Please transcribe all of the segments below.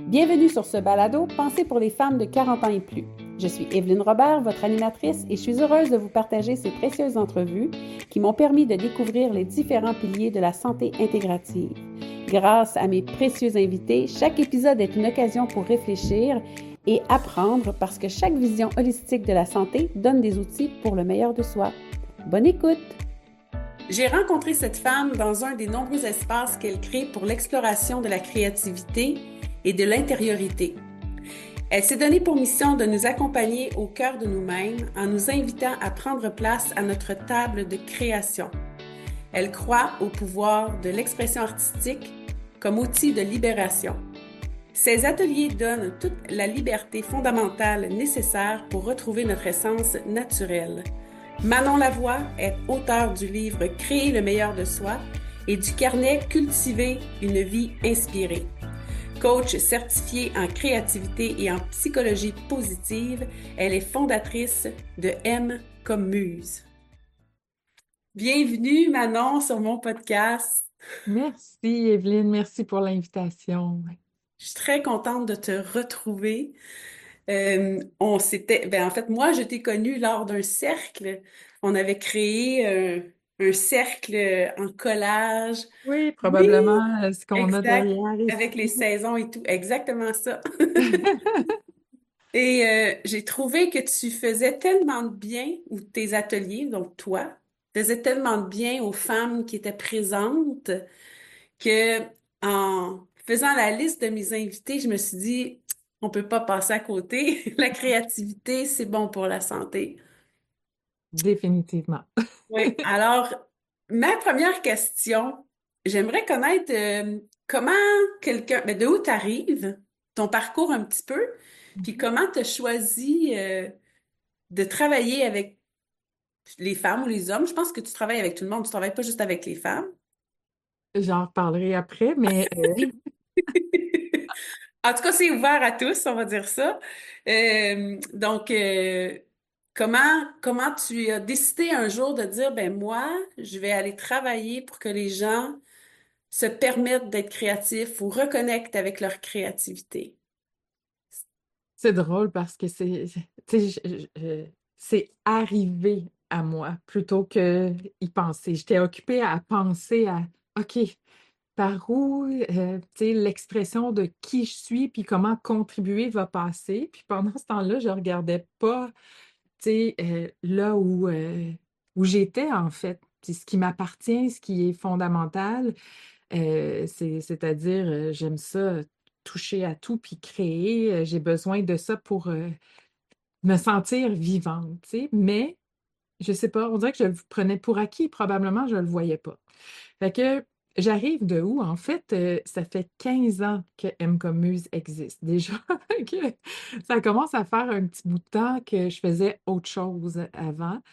Bienvenue sur ce balado pensé pour les femmes de 40 ans et plus. Je suis Évelyne Robert, votre animatrice, et je suis heureuse de vous partager ces précieuses entrevues qui m'ont permis de découvrir les différents piliers de la santé intégrative. Grâce à mes précieux invités, chaque épisode est une occasion pour réfléchir et apprendre parce que chaque vision holistique de la santé donne des outils pour le meilleur de soi. Bonne écoute! J'ai rencontré cette femme dans un des nombreux espaces qu'elle crée pour l'exploration de la créativité et de l'intériorité. Elle s'est donnée pour mission de nous accompagner au cœur de nous-mêmes en nous invitant à prendre place à notre table de création. Elle croit au pouvoir de l'expression artistique comme outil de libération. Ces ateliers donnent toute la liberté fondamentale nécessaire pour retrouver notre essence naturelle. Manon Lavoie est auteure du livre Créer le meilleur de soi et du carnet Cultiver une vie inspirée. Coach certifiée en créativité et en psychologie positive, elle est fondatrice de M comme Muse. Bienvenue Manon sur mon podcast. Merci Evelyne, merci pour l'invitation. Je suis très contente de te retrouver. En fait, moi, je t'ai connue lors d'un cercle. On avait créé un cercle en collage. Oui, Oui, probablement ce qu'on a exact. derrière Avec les ici. saisons et tout. Exactement ça. Et j'ai trouvé que tu faisais tellement de bien, ou tes ateliers, donc toi, faisais tellement de bien aux femmes qui étaient présentes que en faisant la liste de mes invités, je me suis dit, on peut pas passer à côté. La créativité, c'est bon pour la santé. Définitivement. Oui. Alors, ma première question, j'aimerais connaître comment de où tu arrives, ton parcours un petit peu, puis comment tu as choisi de travailler avec les femmes ou les hommes. Je pense que tu travailles avec tout le monde, tu travailles pas juste avec les femmes. J'en reparlerai après, mais En tout cas, c'est ouvert à tous, on va dire ça. Donc, comment tu as décidé un jour de dire, ben moi, je vais aller travailler pour que les gens se permettent d'être créatifs ou reconnectent avec leur créativité? c'est drôle parce que tu sais, c'est arrivé à moi plutôt que y penser. J'étais occupée à penser à, OK, par où, tu sais, l'expression de qui je suis puis comment contribuer va passer. Puis pendant ce temps-là, je regardais pas tu sais, là où j'étais, en fait. Puis ce qui m'appartient, ce qui est fondamental, c'est-à-dire, j'aime ça, toucher à tout puis créer, j'ai besoin de ça pour, me sentir vivante, tu sais? Mais je sais pas, on dirait que je le prenais pour acquis, probablement je le voyais pas. Fait que j'arrive de où? En fait, ça fait 15 ans que M comme Muse existe déjà. Que ça commence à faire un petit bout de temps que je faisais autre chose avant.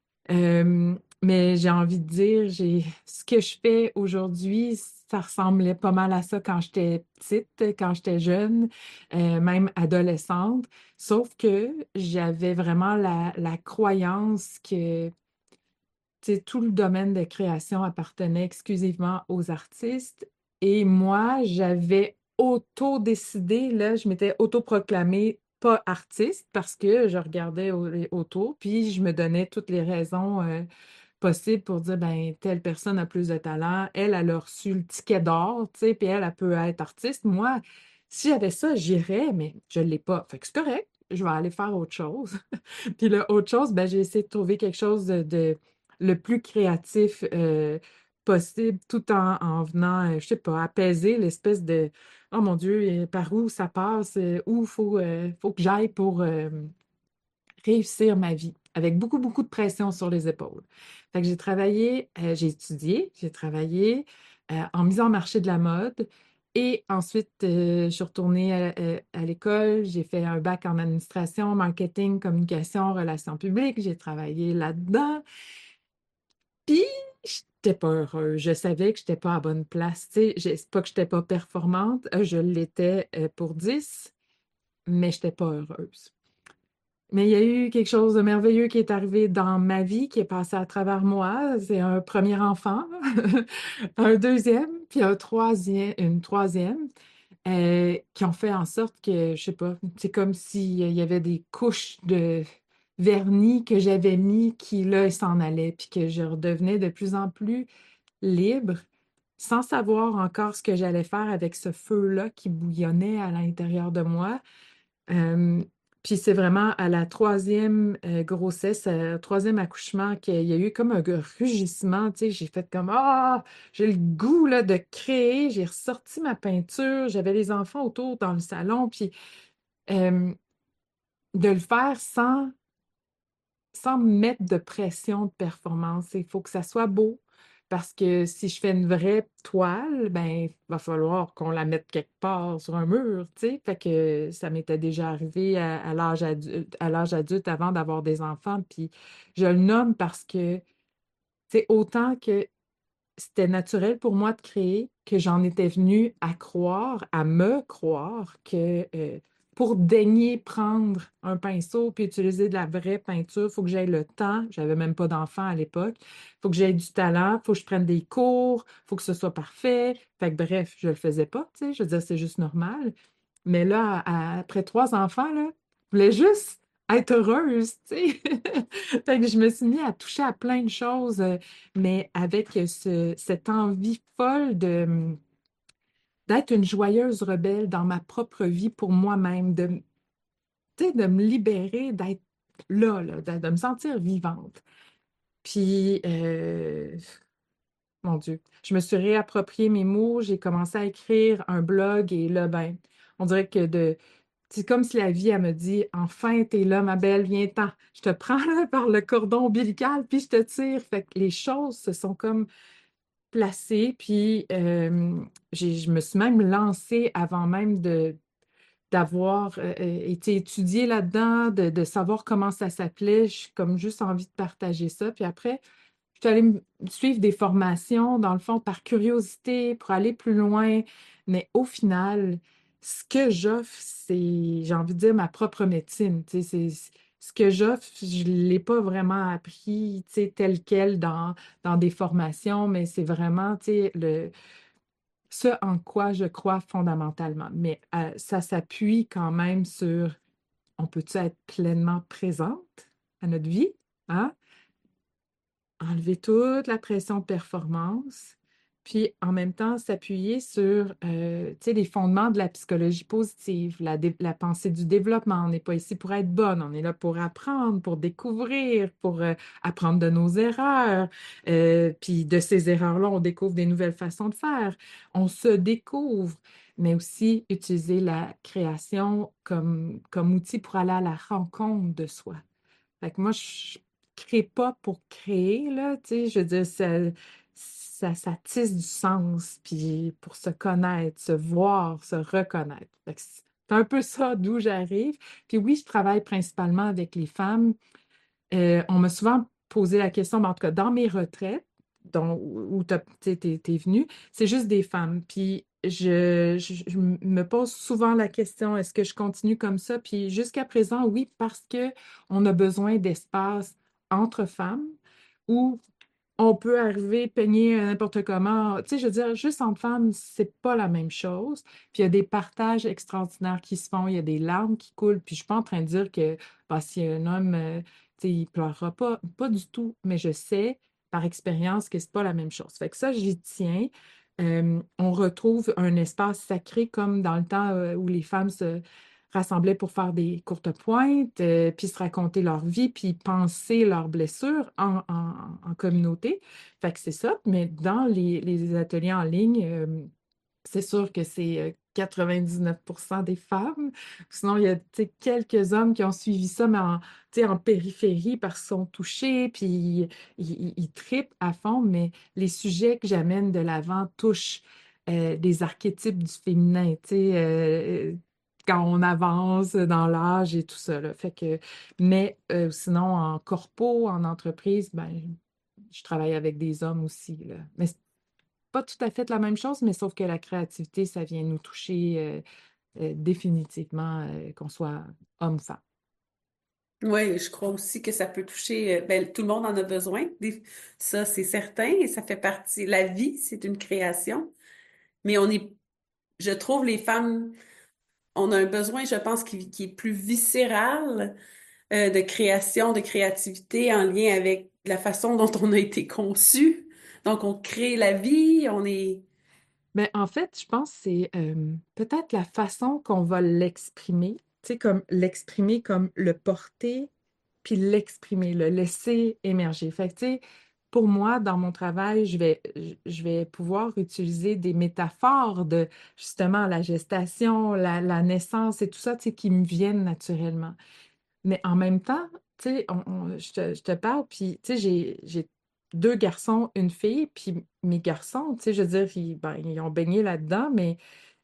Mais j'ai envie de dire, ce que je fais aujourd'hui, ça ressemblait pas mal à ça quand j'étais petite, quand j'étais jeune, même adolescente. Sauf que j'avais vraiment la croyance que tu sais, tout le domaine de création appartenait exclusivement aux artistes. Et moi, j'avais auto-décidé, là, je m'étais autoproclamée pas artiste parce que je regardais autour, puis je me donnais toutes les raisons possibles pour dire, ben, telle personne a plus de talent, elle a reçu le ticket d'or, tu sais, puis elle peut être artiste. Moi, si j'avais ça, j'irais, mais je ne l'ai pas. Fait que c'est correct, je vais aller faire autre chose. Puis là, autre chose, ben, j'ai essayé de trouver quelque chose de le plus créatif possible, tout en venant, je sais pas, apaiser l'espèce de «Oh mon Dieu, par où ça passe? Où faut que j'aille pour réussir ma vie?» avec beaucoup, beaucoup de pression sur les épaules. Fait que j'ai travaillé, j'ai étudié, j'ai travaillé en mise en marché de la mode et ensuite, je suis retournée à l'école, j'ai fait un bac en administration, marketing, communication, relations publiques, j'ai travaillé là-dedans. Puis, j'étais pas heureuse. Je savais que j'étais pas à bonne place. Tu sais, c'est pas que j'étais pas performante, je l'étais pour 10, mais j'étais pas heureuse. Mais il y a eu quelque chose de merveilleux qui est arrivé dans ma vie, qui est passé à travers moi. C'est un premier enfant, un deuxième, puis un troisième, une troisième. qui ont fait en sorte que, je sais pas, c'est comme s'il y avait des couches de vernis que j'avais mis qui, là, s'en allaient, puis que je redevenais de plus en plus libre, sans savoir encore ce que j'allais faire avec ce feu-là qui bouillonnait à l'intérieur de moi. Euh, Puis c'est vraiment à la troisième grossesse, troisième accouchement, qu'il y a eu comme un rugissement, tu sais, j'ai fait comme, ah, j'ai le goût là, de créer, j'ai ressorti ma peinture, j'avais les enfants autour dans le salon, puis euh, de le faire sans mettre de pression de performance. Il faut que ça soit beau. Parce que si je fais une vraie toile, ben, il va falloir qu'on la mette quelque part sur un mur, tu sais. Fait que ça m'était déjà arrivé à l'âge adulte avant d'avoir des enfants. Puis je le nomme parce que, c'est autant que c'était naturel pour moi de créer que j'en étais venue à croire, à me croire que pour daigner prendre un pinceau puis utiliser de la vraie peinture, il faut que j'aie le temps. J'avais même pas d'enfant à l'époque. Il faut que j'aie du talent, il faut que je prenne des cours, il faut que ce soit parfait. Fait que bref, je le faisais pas, tu sais. Je veux dire, c'est juste normal. Mais là, après 3 enfants, là, je voulais juste être heureuse, tu sais. Fait que je me suis mis à toucher à plein de choses, mais avec cette envie folle d'être une joyeuse rebelle dans ma propre vie pour moi-même, tu sais, de me libérer, d'être là, de me sentir vivante. Puis, mon Dieu, je me suis réapproprié mes mots, j'ai commencé à écrire un blog et là, ben, on dirait que c'est comme si la vie, elle me dit, enfin, t'es là, ma belle, viens-t'en. Je te prends là, par le cordon ombilical, puis je te tire. Fait que les choses se sont comme placées, puis je me suis même lancée avant même d'avoir été étudiée là-dedans, de savoir comment ça s'appelait. J'ai comme juste envie de partager ça. Puis après, je suis allée suivre des formations, dans le fond, par curiosité, pour aller plus loin. Mais au final, ce que j'offre, c'est, j'ai envie de dire, ma propre médecine. Tu sais, ce que j'offre, je ne l'ai pas vraiment appris, tu sais, tel quel dans des formations, mais c'est vraiment, tu sais, ce en quoi je crois fondamentalement. Mais ça s'appuie quand même sur, on peut-tu être pleinement présente à notre vie, hein? Enlever toute la pression de performance, puis en même temps s'appuyer sur tu sais, les fondements de la psychologie positive, la pensée du développement. On n'est pas ici pour être bonne, on est là pour apprendre, pour découvrir, pour apprendre de nos erreurs. Puis de ces erreurs-là, on découvre des nouvelles façons de faire. On se découvre, mais aussi utiliser la création comme outil pour aller à la rencontre de soi. Fait que moi, je crée pas pour créer, là, tu sais, je veux dire, ça tisse du sens, puis pour se connaître, se voir, se reconnaître. Fait que c'est un peu ça d'où j'arrive. Puis oui, je travaille principalement avec les femmes. On m'a souvent posé la question, mais en tout cas, dans mes retraites, où tu es venu, c'est juste des femmes. Puis je me pose souvent la question, est-ce que je continue comme ça? Puis jusqu'à présent, oui, parce que on a besoin d'espace entre femmes où on peut arriver, peigner n'importe comment. Tu sais, je veux dire, juste entre femmes, c'est pas la même chose. Puis il y a des partages extraordinaires qui se font, il y a des larmes qui coulent. Puis je suis pas en train de dire que bah, si un homme, tu sais, il pleurera pas, pas du tout. Mais je sais par expérience que c'est pas la même chose. Fait que ça, j'y tiens. On retrouve un espace sacré comme dans le temps où les femmes se rassemblaient pour faire des courtes pointes, puis se raconter leur vie, puis penser leurs blessures en communauté. Fait que c'est ça. Mais dans les ateliers en ligne, c'est sûr que c'est 99% des femmes. Sinon, il y a tu sais, quelques hommes qui ont suivi ça, mais tu sais, en périphérie parce qu'ils sont touchés, puis ils tripent à fond. Mais les sujets que j'amène de l'avant touchent des archétypes du féminin, tu sais, quand on avance dans l'âge et tout ça, là. Fait que, mais sinon, en corpo, en entreprise, ben, je travaille avec des hommes aussi, là. Mais pas tout à fait la même chose, mais sauf que la créativité, ça vient nous toucher définitivement, qu'on soit homme-femme. Oui, je crois aussi que ça peut toucher, ben, tout le monde en a besoin. Ça, c'est certain, et ça fait partie. La vie, c'est une création, mais on est je trouve les femmes, on a un besoin, je pense, qui est plus viscéral de création, de créativité en lien avec la façon dont on a été conçu. Donc, on crée la vie, on est... Mais en fait, je pense que c'est peut-être la façon qu'on va l'exprimer, tu sais, comme l'exprimer, comme le porter, puis l'exprimer, le laisser émerger. Fait que, tu sais, pour moi, dans mon travail, je vais pouvoir utiliser des métaphores de justement la gestation, la naissance et tout ça, tu sais, qui me viennent naturellement. Mais en même temps, tu sais, je te parle, puis tu sais, j'ai deux garçons, une fille, puis mes garçons, tu sais, je veux dire, ben, ils ont baigné là-dedans, mais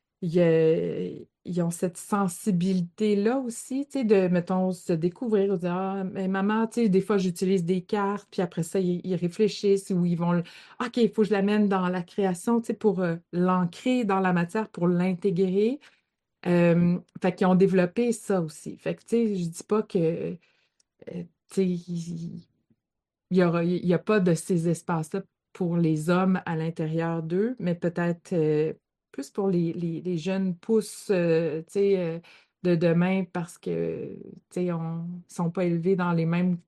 ils ont cette sensibilité-là aussi, tu sais, de, mettons, se découvrir, de dire, ah, mais maman, tu sais, des fois, j'utilise des cartes, puis après ça, ils réfléchissent ou ils vont, OK, il faut que je l'amène dans la création, tu sais, pour l'ancrer dans la matière, pour l'intégrer. Fait qu'ils ont développé ça aussi. Fait que, tu sais, je dis pas que, tu sais, il y a pas de ces espaces-là pour les hommes à l'intérieur d'eux, mais peut-être plus pour les jeunes pousses, tu sais, de demain parce que, tu sais, ils sont pas élevés dans les mêmes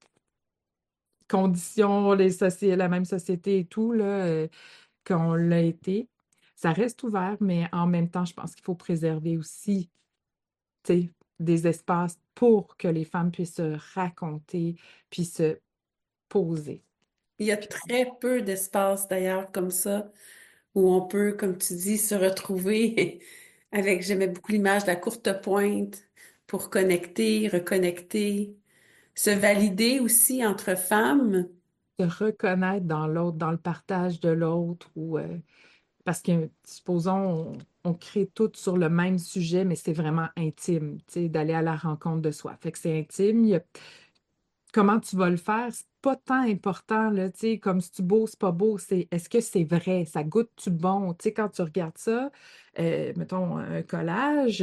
conditions, la même société et tout, là, qu'on l'a été. Ça reste ouvert, mais en même temps, je pense qu'il faut préserver aussi tu sais, des espaces pour que les femmes puissent se raconter, puis se poser. Il y a Puis très peu d'espace d'ailleurs comme ça où on peut, comme tu dis, se retrouver avec, j'aimais beaucoup l'image de la courte pointe pour connecter, reconnecter, se valider aussi entre femmes. se reconnaître dans l'autre, dans le partage de l'autre, ou parce que, supposons, on crée tout sur le même sujet, mais c'est vraiment intime, tu sais, d'aller à la rencontre de soi. Fait que c'est intime, comment tu vas le faire, c'est pas tant important, là, tu sais, comme si tu beau, c'est pas beau, c'est est-ce que c'est vrai, ça goûte-tu bon, tu sais, quand tu regardes ça, mettons, un collage,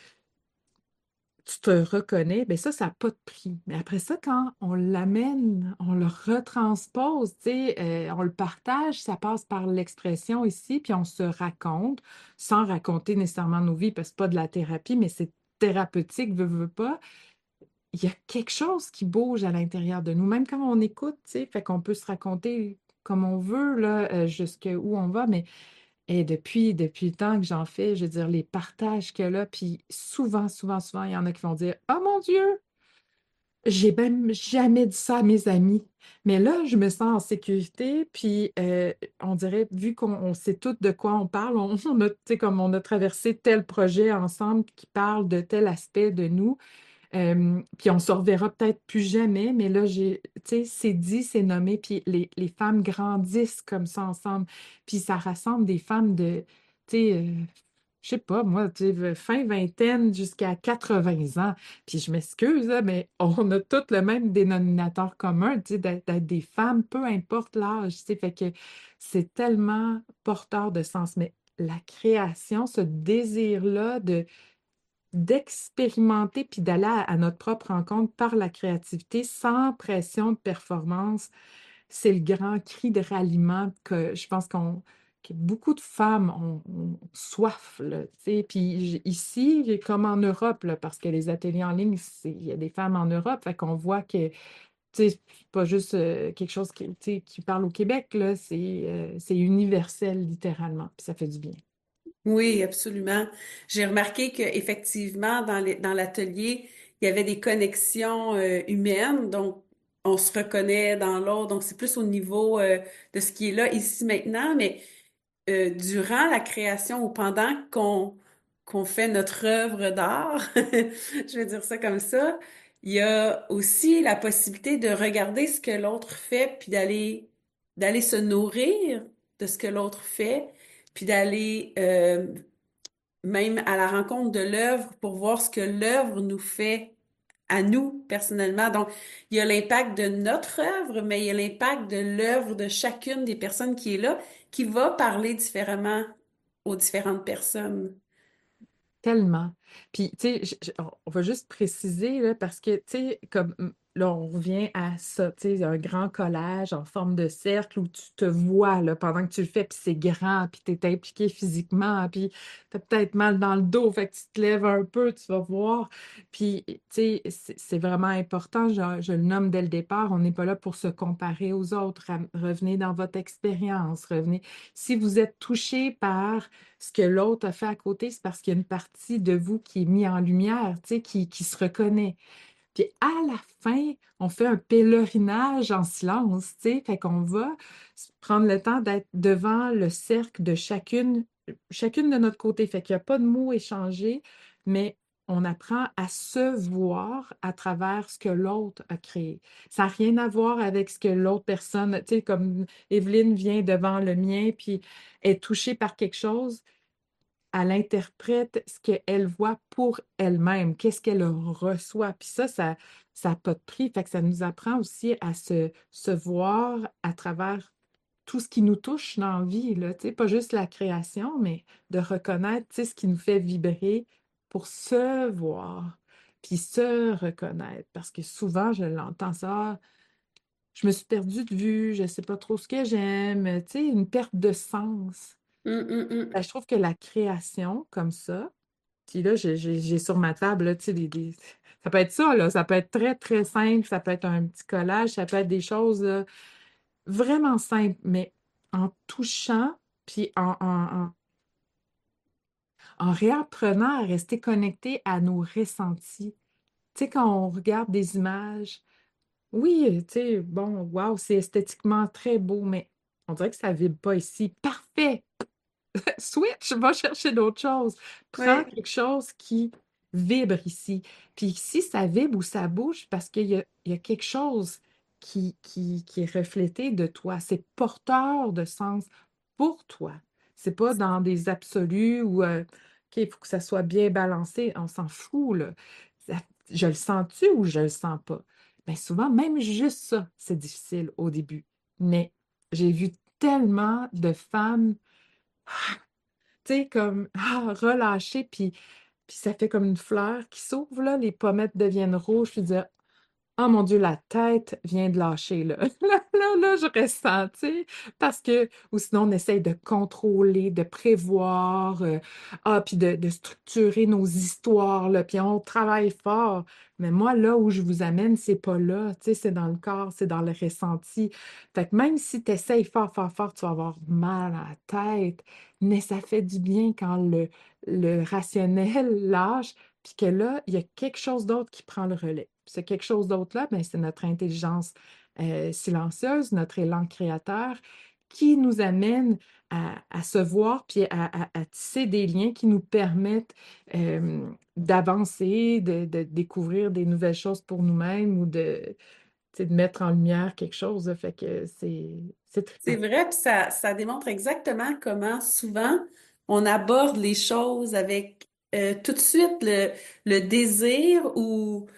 tu te reconnais, bien ça n'a pas de prix. Mais après ça, quand on l'amène, on le retranspose, tu sais, on le partage, ça passe par l'expression ici, puis on se raconte, sans raconter nécessairement nos vies, parce que c'est pas de la thérapie, mais c'est thérapeutique, veut pas. Il y a quelque chose qui bouge à l'intérieur de nous, même quand on écoute, tu sais, fait qu'on peut se raconter comme on veut, là, jusqu'où on va, mais et depuis le temps que j'en fais, je veux dire, les partages qu'il y a là, puis souvent, il y en a qui vont dire: «Oh mon Dieu, j'ai même jamais dit ça à mes amis». Mais là, je me sens en sécurité, puis on dirait, vu qu'on sait toutes de quoi on parle, on a, tu sais, comme on a traversé tel projet ensemble qui parle de tel aspect de nous, puis on se reverra peut-être plus jamais, mais là, tu sais, c'est dit, c'est nommé, puis les femmes grandissent comme ça ensemble. Puis ça rassemble des femmes de, tu sais, je sais pas, moi, tu sais, fin vingtaine jusqu'à 80 ans. Puis je m'excuse, là, mais on a tous le même dénominateur commun, tu sais, d'être des femmes, peu importe l'âge, tu sais, fait que c'est tellement porteur de sens. Mais la création, ce désir-là d'expérimenter puis d'aller à notre propre rencontre par la créativité sans pression de performance, c'est le grand cri de ralliement que je pense que beaucoup de femmes ont soif, là, tu sais. Puis ici, comme en Europe, là, parce que les ateliers en ligne, il y a des femmes en Europe, fait qu'on voit que, tu sais, c'est pas juste quelque chose qui, tu sais, qui parle au Québec, là, c'est universel, littéralement, puis ça fait du bien. Oui, absolument. J'ai remarqué qu'effectivement, dans l'atelier, il y avait des connexions humaines, donc on se reconnaît dans l'autre, donc c'est plus au niveau de ce qui est là, ici, maintenant, mais durant la création ou pendant qu'on fait notre œuvre d'art, je vais dire ça comme ça, il y a aussi la possibilité de regarder ce que l'autre fait, puis d'aller se nourrir de ce que l'autre fait, puis d'aller même à la rencontre de l'œuvre pour voir ce que l'œuvre nous fait à nous personnellement. Donc, il y a l'impact de notre œuvre, mais il y a l'impact de l'œuvre de chacune des personnes qui est là, qui va parler différemment aux différentes personnes. Tellement. Puis, tu sais, on va juste préciser, là, parce que, tu sais, comme là, on revient à ça, tu sais, un grand collage en forme de cercle où tu te vois là, pendant que tu le fais, puis c'est grand, puis tu es impliqué physiquement, puis tu as peut-être mal dans le dos, fait que tu te lèves un peu, tu vas voir. Puis, tu sais, c'est vraiment important, je le nomme dès le départ, on n'est pas là pour se comparer aux autres. Revenez dans votre expérience, revenez. Si vous êtes touché par ce que l'autre a fait à côté, c'est parce qu'il y a une partie de vous qui est mise en lumière, tu sais, qui se reconnaît. Puis à la fin, on fait un pèlerinage en silence, tu sais, fait qu'on va prendre le temps d'être devant le cercle de chacune de notre côté. Fait qu'il n'y a pas de mots échangés, mais on apprend à se voir à travers ce que l'autre a créé. Ça n'a rien à voir avec ce que l'autre personne, tu sais, comme Evelyne vient devant le mien, puis est touchée par quelque chose, elle interprète ce qu'elle voit pour elle-même, qu'est-ce qu'elle reçoit. Puis ça n'a pas de prix. Fait que ça nous apprend aussi à se voir à travers tout ce qui nous touche dans la vie, là, tu sais, pas juste la création, mais de reconnaître, tu sais, ce qui nous fait vibrer pour se voir, puis se reconnaître. Parce que souvent, je l'entends ça, je me suis perdue de vue, je ne sais pas trop ce que j'aime, tu sais, une perte de sens. Hum, hum, Ben, hum. je trouve que la création, comme ça, puis là, j'ai sur ma table, là, tu sais, ça peut être ça, là, ça peut être très, très simple, ça peut être un petit collage, ça peut être des choses là, vraiment simples, mais en touchant, puis en réapprenant à rester connecté à nos ressentis. Tu sais, quand on regarde des images, oui, tu sais, bon, waouh, c'est esthétiquement très beau, mais on dirait que ça ne vibre pas ici. Parfait! Switch, va chercher d'autres choses. Prends Ouais. quelque chose qui vibre ici. Puis si ça vibre ou ça bouge, parce qu'il y a quelque chose qui est reflété de toi. C'est porteur de sens pour toi. C'est pas dans des absolus où OK, il faut que ça soit bien balancé. On s'en fout, là. Ça- je le sens-tu ou je le sens pas? Bien souvent, même juste ça, c'est difficile au début. Mais j'ai vu tellement de femmes tu sais, comme relâcher, puis ça fait comme une fleur qui s'ouvre, là, les pommettes deviennent rouges, puis dire oh mon Dieu, la tête vient de lâcher, là. Là, je ressens, tu sais, parce que, ou sinon, on essaye de contrôler, de prévoir, puis de structurer nos histoires, là, puis on travaille fort. Mais moi, là où je vous amène, c'est pas là, tu sais, c'est dans le corps, c'est dans le ressenti. Fait que même si tu essayes fort, fort, fort, tu vas avoir mal à la tête, mais ça fait du bien quand le rationnel lâche, puis que là, il y a quelque chose d'autre qui prend le relais. Ce quelque chose d'autre-là, ben, c'est notre intelligence silencieuse, notre élan créateur qui nous amène à se voir puis à tisser des liens qui nous permettent d'avancer, de découvrir des nouvelles choses pour nous-mêmes ou tu sais, de mettre en lumière quelque chose. Là. Fait que c'est C'est trippant. vrai, puis ça démontre exactement comment souvent on aborde les choses avec tout de suite le désir ou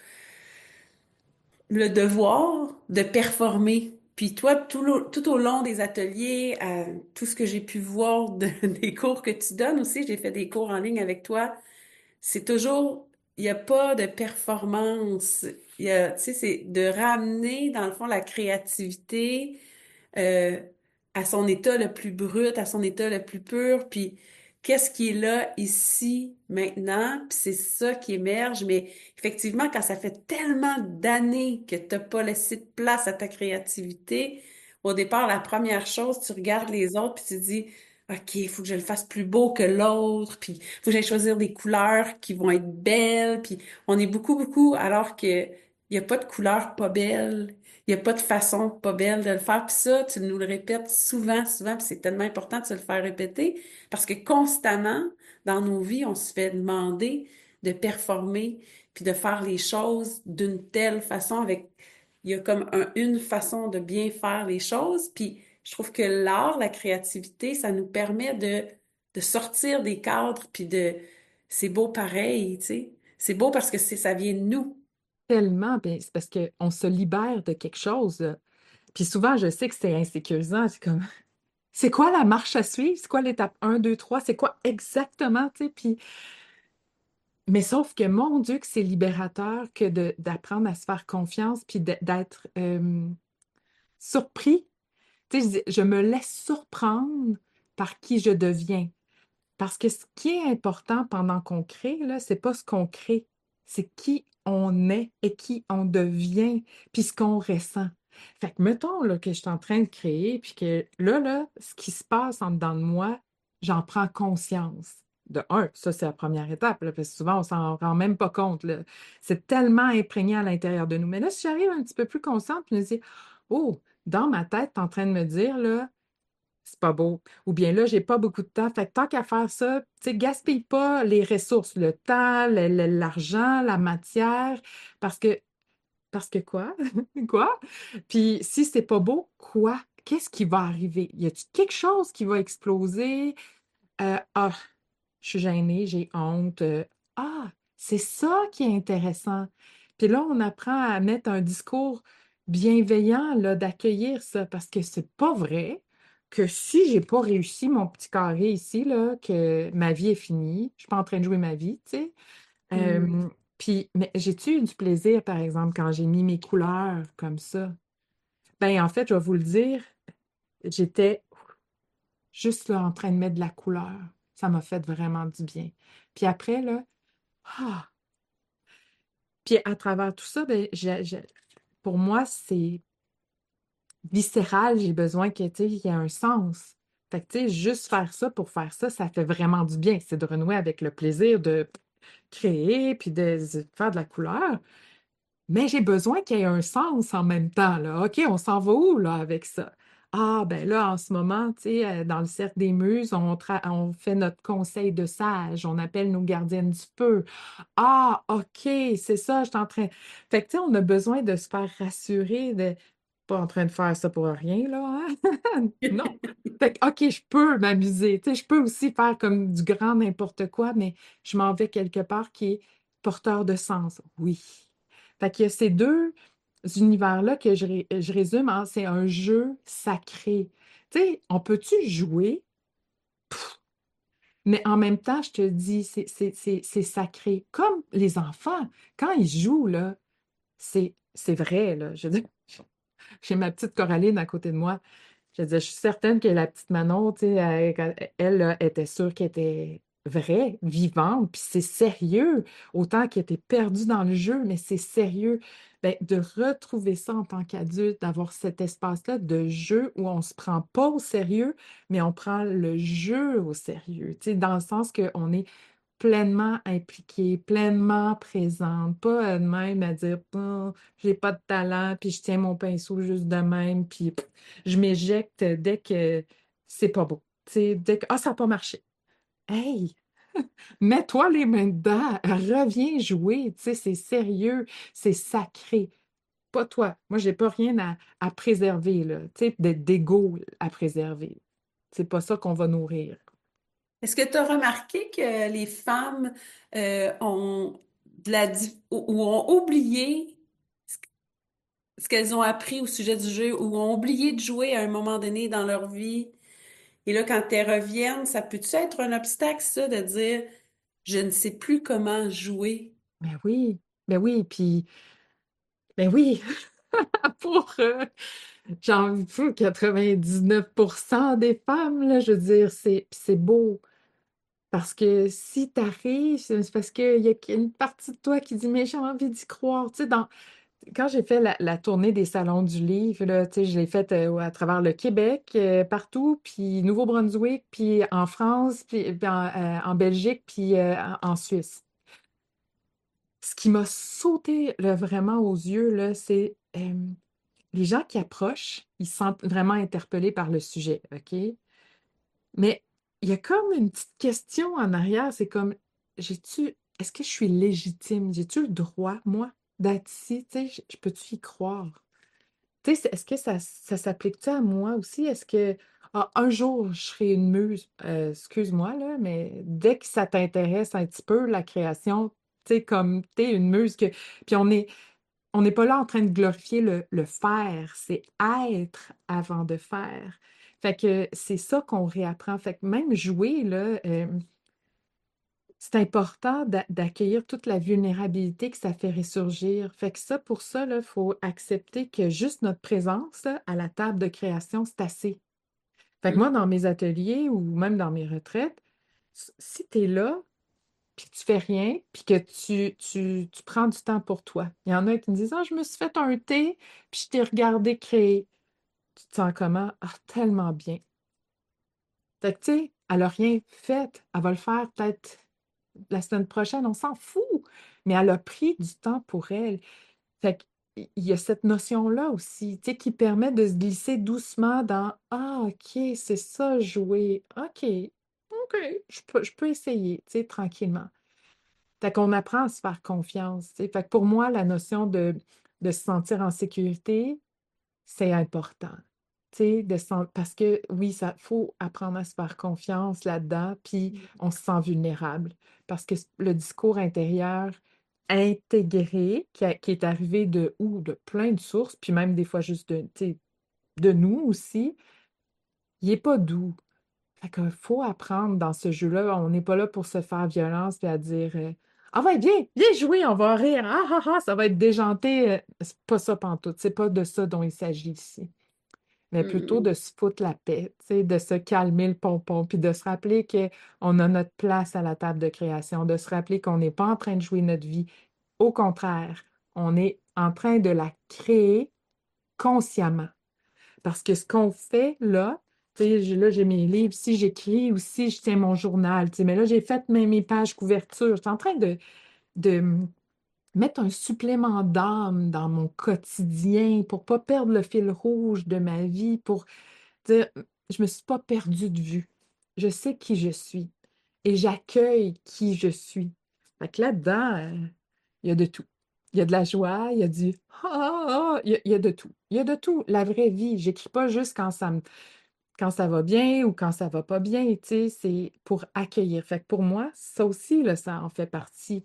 le devoir de performer. Puis toi, tout au long des ateliers, tout ce que j'ai pu voir des cours que tu donnes aussi, j'ai fait des cours en ligne avec toi, c'est toujours, il n'y a pas de performance. Il y a, tu sais, c'est de ramener, dans le fond, la créativité euh, à son état le plus brut, à son état le plus pur, puis qu'est-ce qui est là, ici, maintenant, puis c'est ça qui émerge, mais effectivement, quand ça fait tellement d'années que t'as pas laissé de place à ta créativité, au départ, la première chose, tu regardes les autres, puis tu dis, OK, il faut que je le fasse plus beau que l'autre, puis il faut que j'aille choisir des couleurs qui vont être belles, puis on est beaucoup, beaucoup, alors que il n'y a pas de couleurs pas belles, il n'y a pas de façon pas belle de le faire. Puis ça, tu nous le répètes souvent, souvent, puis c'est tellement important de se le faire répéter parce que constamment, dans nos vies, on se fait demander de performer puis de faire les choses d'une telle façon avec, il y a comme une façon de bien faire les choses. Puis je trouve que l'art, la créativité, ça nous permet de sortir des cadres puis c'est beau pareil, tu sais. C'est beau parce que ça vient de nous. Tellement, ben, c'est parce qu'on se libère de quelque chose. Là. Puis souvent, je sais que c'est insécurisant. C'est comme c'est quoi la marche à suivre? C'est quoi l'étape un 2 3 C'est quoi exactement, tu sais? Puis, Mais sauf que, mon Dieu, que c'est libérateur que d'apprendre à se faire confiance puis d'être surpris. Tu sais, je me laisse surprendre par qui je deviens. Parce que ce qui est important pendant qu'on crée, là, c'est pas ce qu'on crée, c'est qui on est et qui on devient, puis ce qu'on ressent. Fait que mettons là, que je suis en train de créer, puis que là, ce qui se passe en dedans de moi, j'en prends conscience. De un, ça, c'est la première étape, là, parce que souvent, on s'en rend même pas compte, là. C'est tellement imprégné à l'intérieur de nous. Mais là, si j'arrive un petit peu plus consciente, puis je me dis, oh, dans ma tête, t'es en train de me dire, là, c'est pas beau. Ou bien là, j'ai pas beaucoup de temps. Fait que tant qu'à faire ça, tu sais, gaspille pas les ressources, le temps, l'argent, la matière, parce que, parce que quoi? Quoi? Puis si c'est pas beau, quoi? Qu'est-ce qui va arriver? Y a-t-il quelque chose qui va exploser? Ah, je suis gênée, j'ai honte. Ah, c'est ça qui est intéressant. Puis là, on apprend à mettre un discours bienveillant, là, d'accueillir ça, parce que c'est pas vrai que si j'ai pas réussi mon petit carré ici, là, que ma vie est finie, je suis pas en train de jouer ma vie, tu sais. Hmm. Puis, mais j'ai-tu eu du plaisir, par exemple, quand j'ai mis mes couleurs comme ça? Ben, en fait, je vais vous le dire, j'étais juste là en train de mettre de la couleur. Ça m'a fait vraiment du bien. Puis après, là, ah! Puis à travers tout ça, ben, pour moi, c'est viscéral. J'ai besoin que, tu sais, il y ait un sens. Fait que, tu sais, juste faire ça pour faire ça, ça fait vraiment du bien. C'est de renouer avec le plaisir de créer puis de faire de la couleur. Mais j'ai besoin qu'il y ait un sens en même temps, là. OK, on s'en va où, là, avec ça? Ah, ben là, en ce moment, tu sais, dans le cercle des muses, on fait notre conseil de sage, on appelle nos gardiennes du feu. Ah, OK, c'est ça, je suis en train. Fait que, tu sais, on a besoin de se faire rassurer, de pas en train de faire ça pour rien, là, hein? Non. Fait que, OK, je peux m'amuser, tu sais, je peux aussi faire comme du grand n'importe quoi, mais je m'en vais quelque part qui est porteur de sens. Oui. Fait qu'il y a ces deux univers-là que je résume en c'est un jeu sacré. Tu sais, on peut-tu jouer, mais en même temps, je te dis, c'est sacré. Comme les enfants, quand ils jouent, là, c'est vrai, là. Je veux dire, j'ai ma petite Coraline à côté de moi. Je veux dire, je suis certaine que la petite Manon, tu sais, elle, là, était sûre qu'elle était vraie, vivante, puis c'est sérieux, autant qu'elle était perdue dans le jeu, mais c'est sérieux. Ben, de retrouver ça en tant qu'adulte, d'avoir cet espace-là de jeu où on ne se prend pas au sérieux, mais on prend le jeu au sérieux, tu sais, dans le sens qu'on est pleinement impliquée, pleinement présente, pas de même à dire oh, j'ai pas de talent, puis je tiens mon pinceau juste de même, puis je m'éjecte dès que c'est pas beau. Tu sais, dès que ah, ça n'a pas marché. Hey, mets-toi les mains dedans, reviens jouer, tu sais, c'est sérieux, c'est sacré. Pas toi. Moi, j'ai pas rien à préserver, là, tu sais, d'ego à préserver. C'est pas ça qu'on va nourrir. Est-ce que tu as remarqué que les femmes ont ou ont oublié ce qu'elles ont appris au sujet du jeu ou ont oublié de jouer à un moment donné dans leur vie? Et là, quand elles reviennent, ça peut-tu être un obstacle, ça, de dire je ne sais plus comment jouer? Ben oui, puis ben oui, pour genre 99% des femmes, là, je veux dire, c'est beau. Parce que si t'arrives, c'est parce qu'il y a une partie de toi qui dit, mais j'ai envie d'y croire. Tu sais, quand j'ai fait la tournée des salons du livre, là, tu sais, je l'ai faite à travers le Québec, partout, puis Nouveau-Brunswick, puis en France, puis en Belgique, puis en Suisse. Ce qui m'a sauté là, vraiment aux yeux, là, c'est les gens qui approchent, ils se sentent vraiment interpellés par le sujet, OK? Mais il y a comme une petite question en arrière, c'est comme, est-ce que je suis légitime? J'ai-tu le droit, moi, d'être ici? Tu sais, je peux-tu y croire? Tu sais, est-ce que ça s'applique-tu à moi aussi? Est-ce que un jour, je serai une muse? Excuse-moi, là, mais dès que ça t'intéresse un petit peu, la création, tu sais, comme t'es une muse que. Puis on n'est pas là en train de glorifier le faire, c'est être avant de faire. Fait que c'est ça qu'on réapprend. Fait que même jouer, là, c'est important d'accueillir toute la vulnérabilité que ça fait ressurgir. Fait que ça, pour ça, il faut accepter que juste notre présence là, à la table de création, c'est assez. Fait que moi, dans mes ateliers ou même dans mes retraites, si tu es là, puis que tu fais rien, puis que tu prends du temps pour toi. Il y en a qui me disent, ah, je me suis fait un thé, puis je t'ai regardé créer. Tu te sens comment? Ah, tellement bien. Fait que, tu sais, elle n'a rien fait. Elle va le faire peut-être la semaine prochaine, on s'en fout. Mais elle a pris du temps pour elle. Fait qu'il y a cette notion-là aussi, tu sais, qui permet de se glisser doucement dans ah, OK, c'est ça, jouer. OK, OK, je peux essayer, tu sais, tranquillement. Fait qu'on apprend à se faire confiance, tu sais. Fait que pour moi, la notion de se sentir en sécurité, c'est important. Tu sais, parce que oui, ça faut apprendre à se faire confiance là-dedans, puis on se sent vulnérable. Parce que le discours intérieur intégré, qui est arrivé de plein de sources, puis même des fois juste tu sais, de nous aussi, il n'est pas doux. Fait qu'il faut apprendre dans ce jeu-là. On n'est pas là pour se faire violence puis à dire ah ouais, viens, viens jouer, on va rire. Ah ah ah, ça va être déjanté. C'est pas ça pantoute. C'est pas de ça dont il s'agit ici. Mais plutôt Mm. de se foutre la paix, tu sais, de se calmer le pompon, puis de se rappeler qu'on a notre place à la table de création, de se rappeler qu'on n'est pas en train de jouer notre vie. Au contraire, on est en train de la créer consciemment. Parce que ce qu'on fait là, tu sais, là, j'ai mes livres, si j'écris ou si je tiens mon journal, tu sais, mais là, j'ai fait mes pages couverture. Je suis en train de mettre un supplément d'âme dans mon quotidien pour pas perdre le fil rouge de ma vie, pour dire, je me suis pas perdue de vue. Je sais qui je suis et j'accueille qui je suis. Fait que là-dedans, il y a de tout. Il y a de la joie, il y a du ah, ah, ah, il y a de tout. Il y a de tout. La vraie vie. J'écris pas juste quand ça va bien ou quand ça va pas bien, tu sais, c'est pour accueillir. Fait que pour moi, ça aussi, là, ça en fait partie.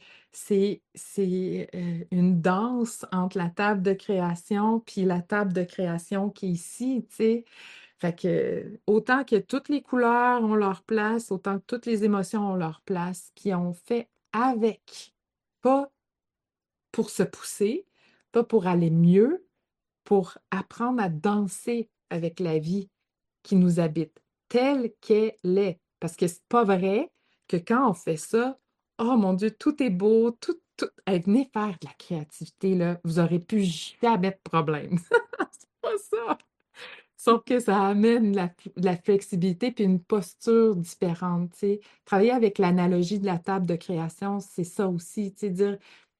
C'est une danse entre la table de création puis la table de création qui est ici, tu sais. Fait que autant que toutes les couleurs ont leur place, autant que toutes les émotions ont leur place, puis on fait avec, pas pour se pousser, pas pour aller mieux, pour apprendre à danser avec la vie qui nous habite, telle qu'elle est. Parce que c'est pas vrai que quand on fait ça, oh mon Dieu, tout est beau, tout. Hey, venez faire de la créativité, là, vous aurez plus jamais de problème. C'est pas ça. Sauf que ça amène la flexibilité puis une posture différente, tu sais. Travailler avec l'analogie de la table de création, c'est ça aussi, tu sais, dire,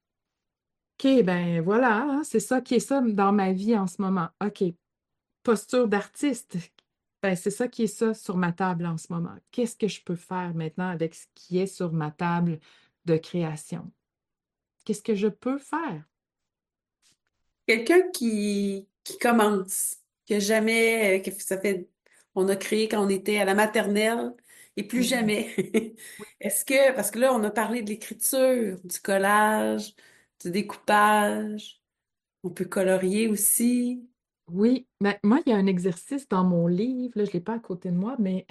OK, ben voilà, hein, c'est ça qui est ça dans ma vie en ce moment. OK, posture d'artiste, ben c'est ça qui est ça sur ma table en ce moment. Qu'est-ce que je peux faire maintenant avec ce qui est sur ma table de création? Qu'est-ce que je peux faire? Quelqu'un qui commence, que jamais, que ça fait, on a créé quand on était à la maternelle et plus Oui. jamais. Parce que là, on a parlé de l'écriture, du collage, du découpage, on peut colorier aussi. Oui, ben, moi, il y a un exercice dans mon livre, là, je ne l'ai pas à côté de moi, mais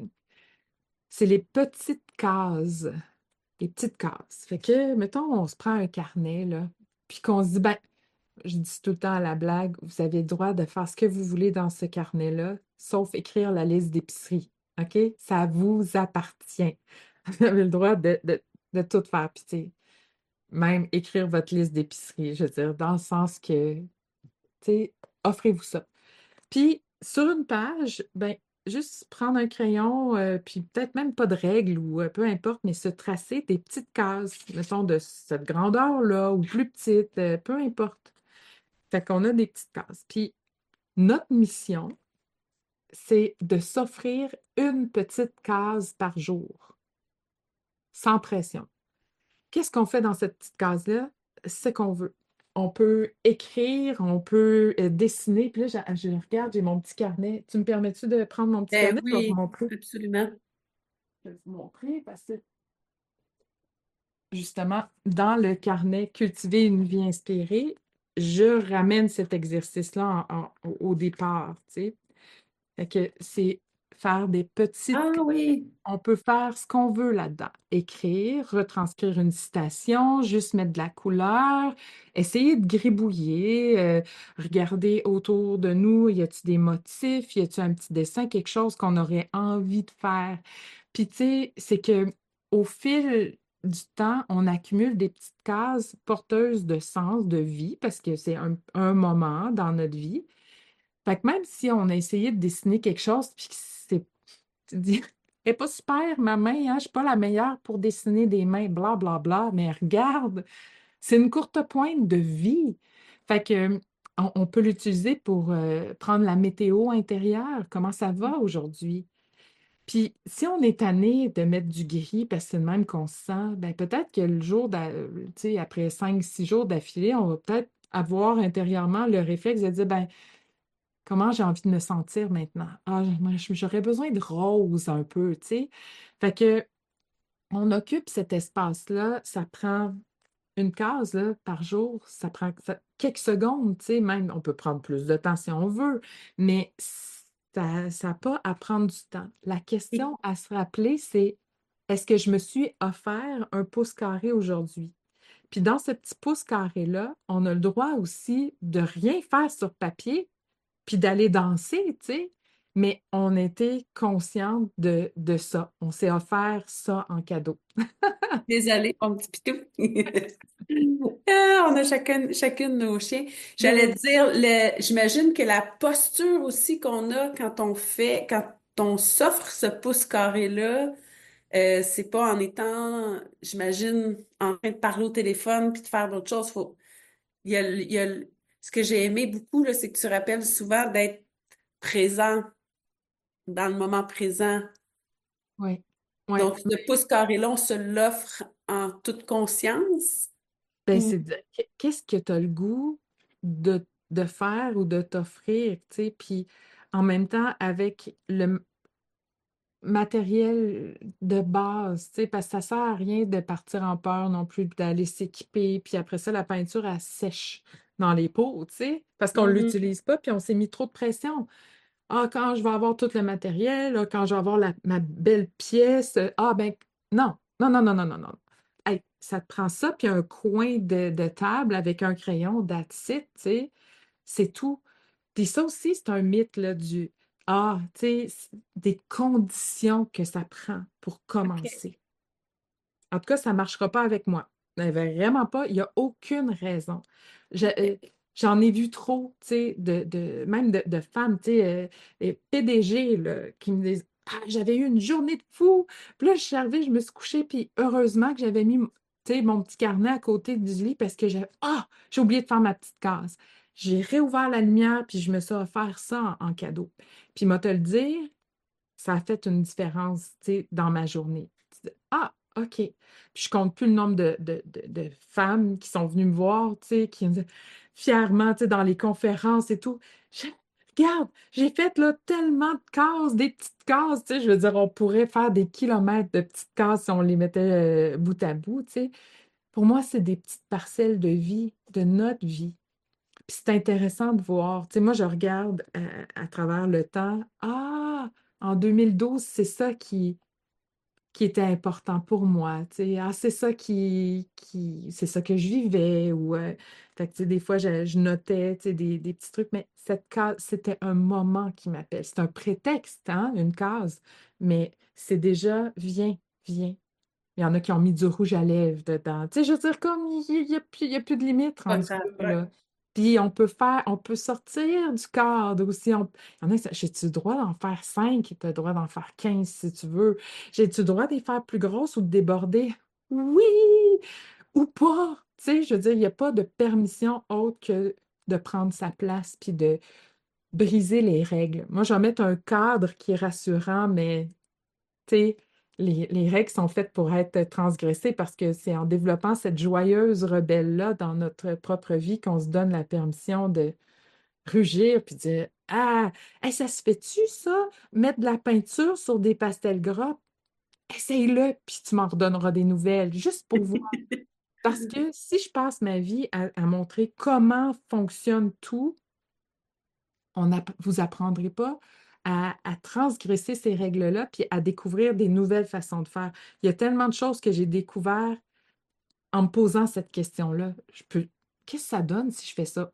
c'est les petites cases. Les petites cases. Fait que, mettons, on se prend un carnet, là, puis qu'on se dit, ben, je dis tout le temps à la blague, vous avez le droit de faire ce que vous voulez dans ce carnet-là, sauf écrire la liste d'épicerie. OK? Ça vous appartient. Vous avez le droit de tout faire. Puis, tu sais, même écrire votre liste d'épicerie, je veux dire, dans le sens que, tu sais, offrez-vous ça. Puis, sur une page, ben, juste prendre un crayon, puis peut-être même pas de règles ou peu importe, mais se tracer des petites cases, mettons de cette grandeur-là ou plus petite, peu importe. Fait qu'on a des petites cases. Puis, notre mission, c'est de s'offrir une petite case par jour, sans pression. Qu'est-ce qu'on fait dans cette petite case-là? C'est ce qu'on veut. On peut écrire, on peut dessiner. Puis là, je regarde, j'ai mon petit carnet. Tu me permets-tu de prendre mon petit Ben carnet pour vous oui, montrer? absolument. Je vais vous montrer parce que, justement, dans le carnet Cultiver une vie inspirée, je ramène cet exercice-là au départ, tu sais. Fait que c'est faire des petites Ah oui. on peut faire ce qu'on veut là-dedans. Écrire, retranscrire une citation, juste mettre de la couleur, essayer de gribouiller, regarder autour de nous, y a-t-il des motifs, y a-t-il un petit dessin, quelque chose qu'on aurait envie de faire. Puis tu sais, c'est que au fil du temps, on accumule des petites cases porteuses de sens, de vie, parce que c'est un moment dans notre vie. Fait que même si on a essayé de dessiner quelque chose, puis que c'est tu te dis, elle est pas super, ma main, hein, je suis pas la meilleure pour dessiner des mains, bla, bla, bla, mais regarde, c'est une courte pointe de vie. Fait que, on peut l'utiliser pour prendre la météo intérieure. Comment ça va aujourd'hui? Puis, si on est tanné de mettre du gris parce que c'est le même qu'on se sent, ben peut-être que le jour, tu sais, après 5, 6 jours d'affilée, on va peut-être avoir intérieurement le réflexe de dire, ben, comment j'ai envie de me sentir maintenant? Ah, j'aurais besoin de rose un peu, tu sais. Fait que on occupe cet espace-là, ça prend une case là, par jour, ça prend quelques secondes, tu sais, même on peut prendre plus de temps si on veut, mais ça n'a pas à prendre du temps. La Et question à se rappeler, c'est est-ce que je me suis offert un pouce carré aujourd'hui? Puis dans ce petit pouce carré-là, on a le droit aussi de rien faire sur papier, puis d'aller danser, tu sais. Mais on était consciente de ça. On s'est offert ça en cadeau. désolée, mon petit pitou. Ah, on a chacune nos chiens. J'allais Oui, te dire, j'imagine que la posture aussi qu'on a quand on s'offre ce pouce carré-là, c'est pas en étant, j'imagine, en train de parler au téléphone puis de faire d'autres choses. Ce que j'ai aimé beaucoup, là, c'est que tu rappelles souvent d'être présent dans le moment présent. oui, oui. Donc, le pouce carré-là, on se l'offre en toute conscience. Ben, Ou c'est qu'est-ce que tu as le goût de faire ou de t'offrir, tu sais, puis en même temps avec le matériel de base, tu sais, parce que ça sert à rien de partir en peur non plus, d'aller s'équiper, puis après ça, la peinture, elle sèche dans les pots, tu sais, parce qu'on ne Mhm. l'utilise pas, puis on s'est mis trop de pression. Ah, quand je vais avoir tout le matériel, là, quand je vais avoir ma belle pièce, ah ben non, non, non, non, non, non, non. Hey, ça te prend ça, puis un coin de table avec un crayon, that's it, tu sais, c'est tout. Puis ça aussi, c'est un mythe, là, tu sais, des conditions que ça prend pour OK. commencer. En tout cas, ça ne marchera pas avec moi. Vraiment pas. Il n'y a aucune raison. Je- OK. j'en ai vu trop, tu sais, même de femmes, tu sais, les PDG, là, qui me disent, ah, j'avais eu une journée de fou. Puis là, je suis arrivée, je me suis couchée, puis heureusement que j'avais mis, tu sais, mon petit carnet à côté du lit parce que j'ai oublié de faire ma petite case. J'ai réouvert la lumière, puis je me suis offert ça en cadeau. Puis, moi, te le dire, ça a fait une différence, tu sais, dans ma journée. Tu dis, ah, OK. Puis je compte plus le nombre de femmes qui sont venues me voir, tu sais, qui me disaient fièrement, tu sais, dans les conférences et tout. Je- Regarde, j'ai fait là, tellement de cases, des petites cases, tu sais, je veux dire, on pourrait faire des kilomètres de petites cases si on les mettait bout à bout, tu sais. Pour moi, c'est des petites parcelles de vie, de notre vie. Puis c'est intéressant de voir. Tu sais, moi, je regarde à travers le temps. Ah, en 2012, c'est ça qui était important pour moi. Tu sais, ah, c'est ça c'est ça que je vivais. Ou, fait que, tu sais, des fois, je notais, tu sais, des petits trucs, mais cette case, c'était un moment qui m'appelle. C'est un prétexte, hein, une case. Mais c'est déjà, viens, viens. Il y en a qui ont mis du rouge à lèvres dedans. Tu sais, je veux dire, comme il y a plus de limite Pas rendu grave, là, ouais. là. Puis on peut sortir du cadre aussi. Il y en a qui j'ai-tu le droit d'en faire 5? Tu as le droit d'en faire 15 si tu veux. J'ai-tu le droit de les faire plus grosses ou de déborder? Oui! Ou pas! Tu sais, je veux dire, il n'y a pas de permission autre que de prendre sa place puis de briser les règles. Moi, je vais mettre un cadre qui est rassurant, mais tu sais, les règles sont faites pour être transgressées parce que c'est en développant cette joyeuse rebelle-là dans notre propre vie qu'on se donne la permission de rugir puis de dire ah, hey, ça se fait-tu, ça? Mettre de la peinture sur des pastels gras? Essaye-le, puis tu m'en redonneras des nouvelles, juste pour voir. Parce que si je passe ma vie à montrer comment fonctionne tout, vous apprendrez pas à transgresser ces règles-là, puis à découvrir des nouvelles façons de faire. Il y a tellement de choses que j'ai découvert en me posant cette question-là. Qu'est-ce que ça donne si je fais ça?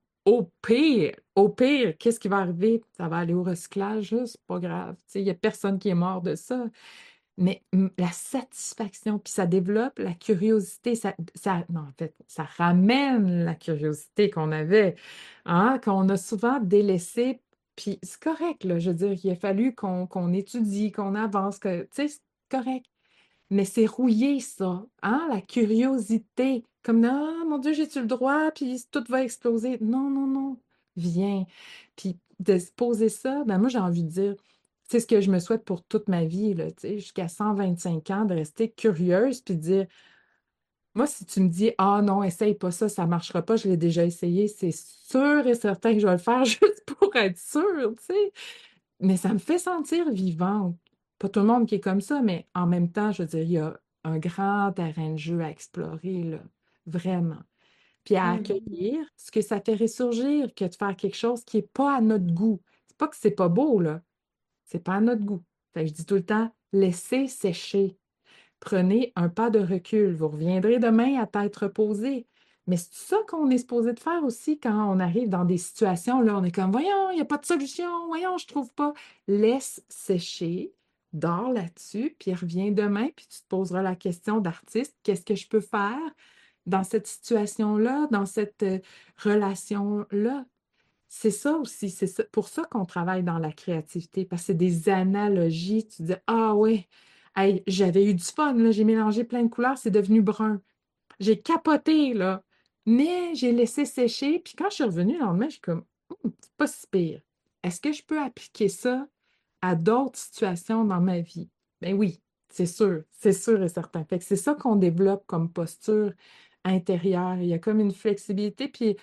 Au pire, qu'est-ce qui va arriver? Ça va aller au recyclage, là, c'est pas grave. Tu sais, il n'y a personne qui est mort de ça. Mais la satisfaction, puis ça développe la curiosité, non, en fait, ça ramène la curiosité qu'on avait, hein, qu'on a souvent délaissée. Puis c'est correct, là, je veux dire, il a fallu qu'on étudie, qu'on avance, que, tu sais, c'est correct. Mais c'est rouillé, ça, hein, la curiosité. Comme, non, mon Dieu, j'ai-tu le droit, puis tout va exploser. Non, non, non, viens. Puis de se poser ça, ben moi, j'ai envie de dire, c'est ce que je me souhaite pour toute ma vie, là, tu sais, jusqu'à 125 ans, de rester curieuse, puis de dire, moi, si tu me dis, ah non, essaye pas ça, ça marchera pas, je l'ai déjà essayé, c'est sûr et certain que je vais le faire juste pour être sûre, tu sais. Mais ça me fait sentir vivante. Pas tout le monde qui est comme ça, mais en même temps, je veux dire, il y a un grand terrain de jeu à explorer, là, vraiment. Puis à Mhm. accueillir ce que ça fait ressurgir que de faire quelque chose qui n'est pas à notre goût. C'est pas que c'est pas beau, là. C'est pas à notre goût. Fait que je dis tout le temps, laissez sécher. Prenez un pas de recul. Vous reviendrez demain à tête reposée. Mais c'est ça qu'on est supposé de faire aussi quand on arrive dans des situations, là, on est comme, voyons, il n'y a pas de solution, voyons, je trouve pas. Laisse sécher, dors là-dessus, puis reviens demain, puis tu te poseras la question d'artiste, qu'est-ce que je peux faire dans cette situation-là, dans cette relation-là? C'est ça aussi, pour ça qu'on travaille dans la créativité, parce que c'est des analogies. Tu dis, ah ouais, hey, j'avais eu du fun, là, j'ai mélangé plein de couleurs, c'est devenu brun. J'ai capoté, là, mais j'ai laissé sécher, puis quand je suis revenue le lendemain, je suis comme, c'est pas si pire. Est-ce que je peux appliquer ça à d'autres situations dans ma vie? Ben oui, c'est sûr et certain. Fait que c'est ça qu'on développe comme posture intérieure. Il y a comme une flexibilité, puis,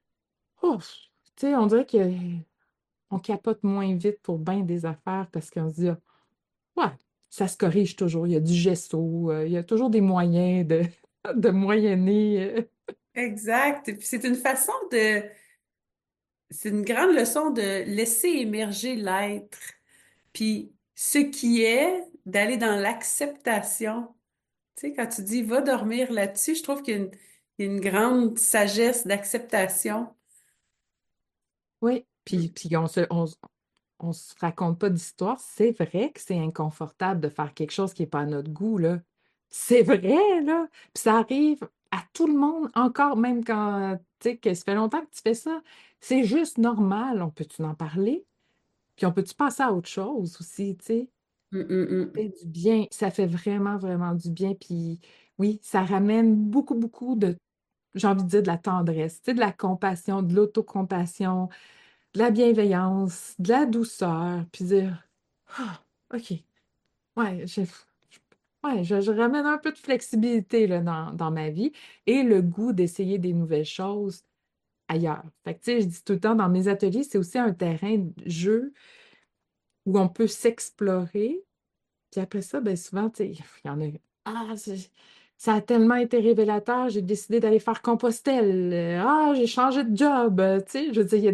oh, tu sais, on dirait qu'on capote moins vite pour bien des affaires parce qu'on se dit, ah, ouais, ça se corrige toujours. Il y a du gesso, il y a toujours des moyens de moyenner. Exact. Et puis c'est une grande leçon de laisser émerger l'être. Puis ce qui est, d'aller dans l'acceptation. Tu sais, quand tu dis va dormir là-dessus, je trouve il y a une grande sagesse d'acceptation. Oui, Mm. puis on se raconte pas d'histoire. C'est vrai que c'est inconfortable de faire quelque chose qui n'est pas à notre goût, là. C'est vrai, là. Puis ça arrive à tout le monde, encore même quand, tu sais, que ça fait longtemps que tu fais ça. C'est juste normal. On peut-tu en parler? Puis on peut-tu passer à autre chose aussi, tu sais? Mm, mm, Ça mm. fait du bien. Ça fait vraiment, vraiment du bien. Puis oui, ça ramène beaucoup, beaucoup de, j'ai envie de dire, de la tendresse, tu sais, de la compassion, de l'autocompassion, de la bienveillance, de la douceur, puis dire, ah, OK, ouais, ouais, je ramène un peu de flexibilité là, dans ma vie et le goût d'essayer des nouvelles choses ailleurs. Fait que, tu sais, je dis tout le temps, dans mes ateliers, c'est aussi un terrain de jeu où on peut s'explorer. Puis après ça, ben souvent, tu sais, il y en a, ah, ça a tellement été révélateur, j'ai décidé d'aller faire Compostelle. Ah, j'ai changé de job. Tu sais, je veux dire, il y a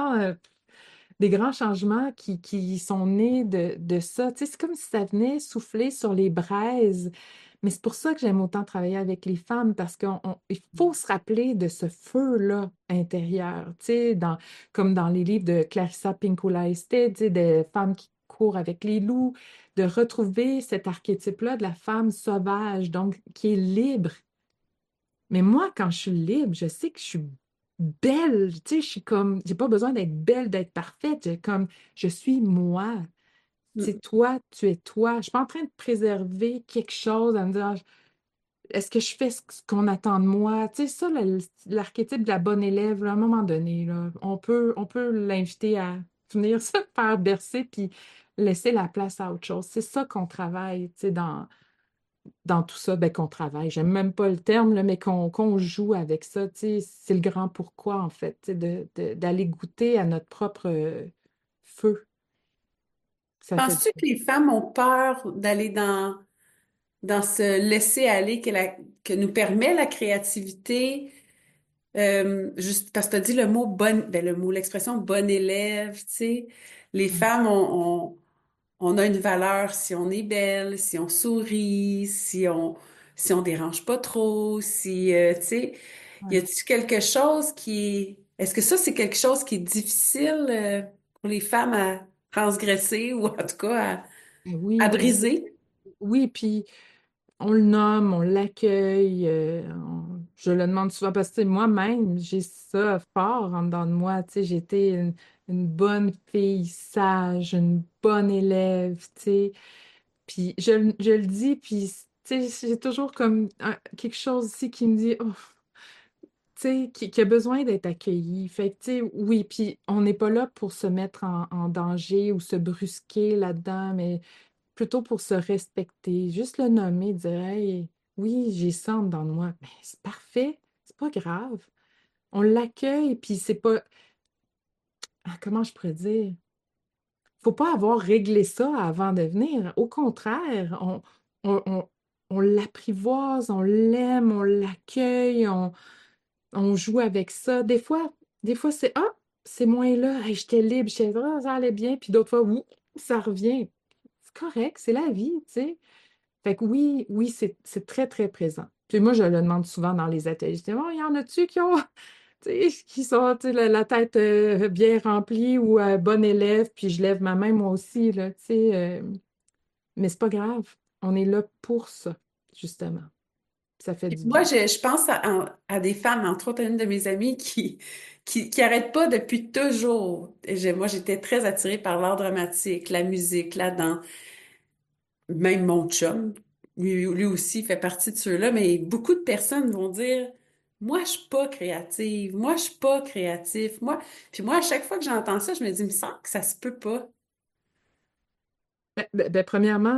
des grands changements qui sont nés de ça. Tu sais, c'est comme si ça venait souffler sur les braises. Mais c'est pour ça que j'aime autant travailler avec les femmes, parce qu'il faut se rappeler de ce feu-là intérieur. Tu sais, comme dans les livres de Clarissa Pinkola Esté, tu sais, des femmes qui courent avec les loups, de retrouver cet archétype-là de la femme sauvage, donc qui est libre. Mais moi, quand je suis libre, je sais que je suis belle. Tu sais, je suis comme, j'ai pas besoin d'être belle, d'être parfaite. Comme, je suis moi. Tu sais, Mm. toi, tu es toi. Je suis pas en train de préserver quelque chose, à me dire, ah, est-ce que je fais ce qu'on attend de moi? Tu sais, ça, l'archétype de la bonne élève, là, à un moment donné, là, on peut l'inviter à venir se faire bercer puis laisser la place à autre chose. C'est ça qu'on travaille, tu sais, dans tout ça, ben, qu'on travaille. J'aime même pas le terme, là, mais qu'on joue avec ça. Tu sais, c'est le grand pourquoi, en fait, tu sais, d'aller goûter à notre propre feu. Ça fait du Penses-tu que bien. les femmes ont peur d'aller dans ce laisser-aller que nous permet la créativité? Juste parce que tu as dit le mot l'expression bonne élève, tu sais. Les Ouais. femmes, on a une valeur si on est belle, si on sourit, si on dérange pas trop, si, tu sais, y Ouais. a-t-il quelque chose est-ce que ça, c'est quelque chose qui est difficile, pour les femmes à transgresser ou en tout cas à Oui, briser? oui, puis on le nomme, on l'accueille, je le demande souvent parce que tu sais, moi-même, j'ai ça fort en dedans de moi. Tu sais, j'étais une bonne fille sage, une bonne élève, tu sais. Puis je le dis, puis tu sais, j'ai toujours comme quelque chose ici qui me dit, oh, tu sais, qui a besoin d'être accueilli. Fait que, tu sais, oui, puis on n'est pas là pour se mettre en danger ou se brusquer là-dedans, mais plutôt pour se respecter, juste le nommer, dire hey, oui, j'ai ça en dedans de moi. Mais c'est parfait, c'est pas grave. On l'accueille, puis c'est pas. Comment je pourrais dire? Faut pas avoir réglé ça avant de venir. Au contraire, on, on, on l'apprivoise, on l'aime, on l'accueille, on joue avec ça. Des fois c'est c'est moins là. Hey, j'étais libre, ça allait bien, puis d'autres fois, ouh, ça revient. C'est correct, c'est la vie, tu sais. Fait que oui, oui, c'est très, très présent. Puis moi, je le demande souvent dans les ateliers. Je dis, oh, il y en a-tu qui ont, tu sais, qui sont, tu sais, la tête bien remplie ou bon élève, puis je lève ma main moi aussi, là, tu sais. Mais c'est pas grave. On est là pour ça, justement. Ça fait du Moi, bien. je pense à des femmes, entre autres une de mes amies, qui arrêtent pas depuis toujours. Moi, j'étais très attirée par l'art dramatique, la musique, la danse. Même mon chum, lui aussi fait partie de ceux-là, mais beaucoup de personnes vont dire, moi, je suis pas créative, moi, je suis pas créatif, moi. Puis moi, à chaque fois que j'entends ça, je me dis, il me semble que ça se peut pas. Premièrement,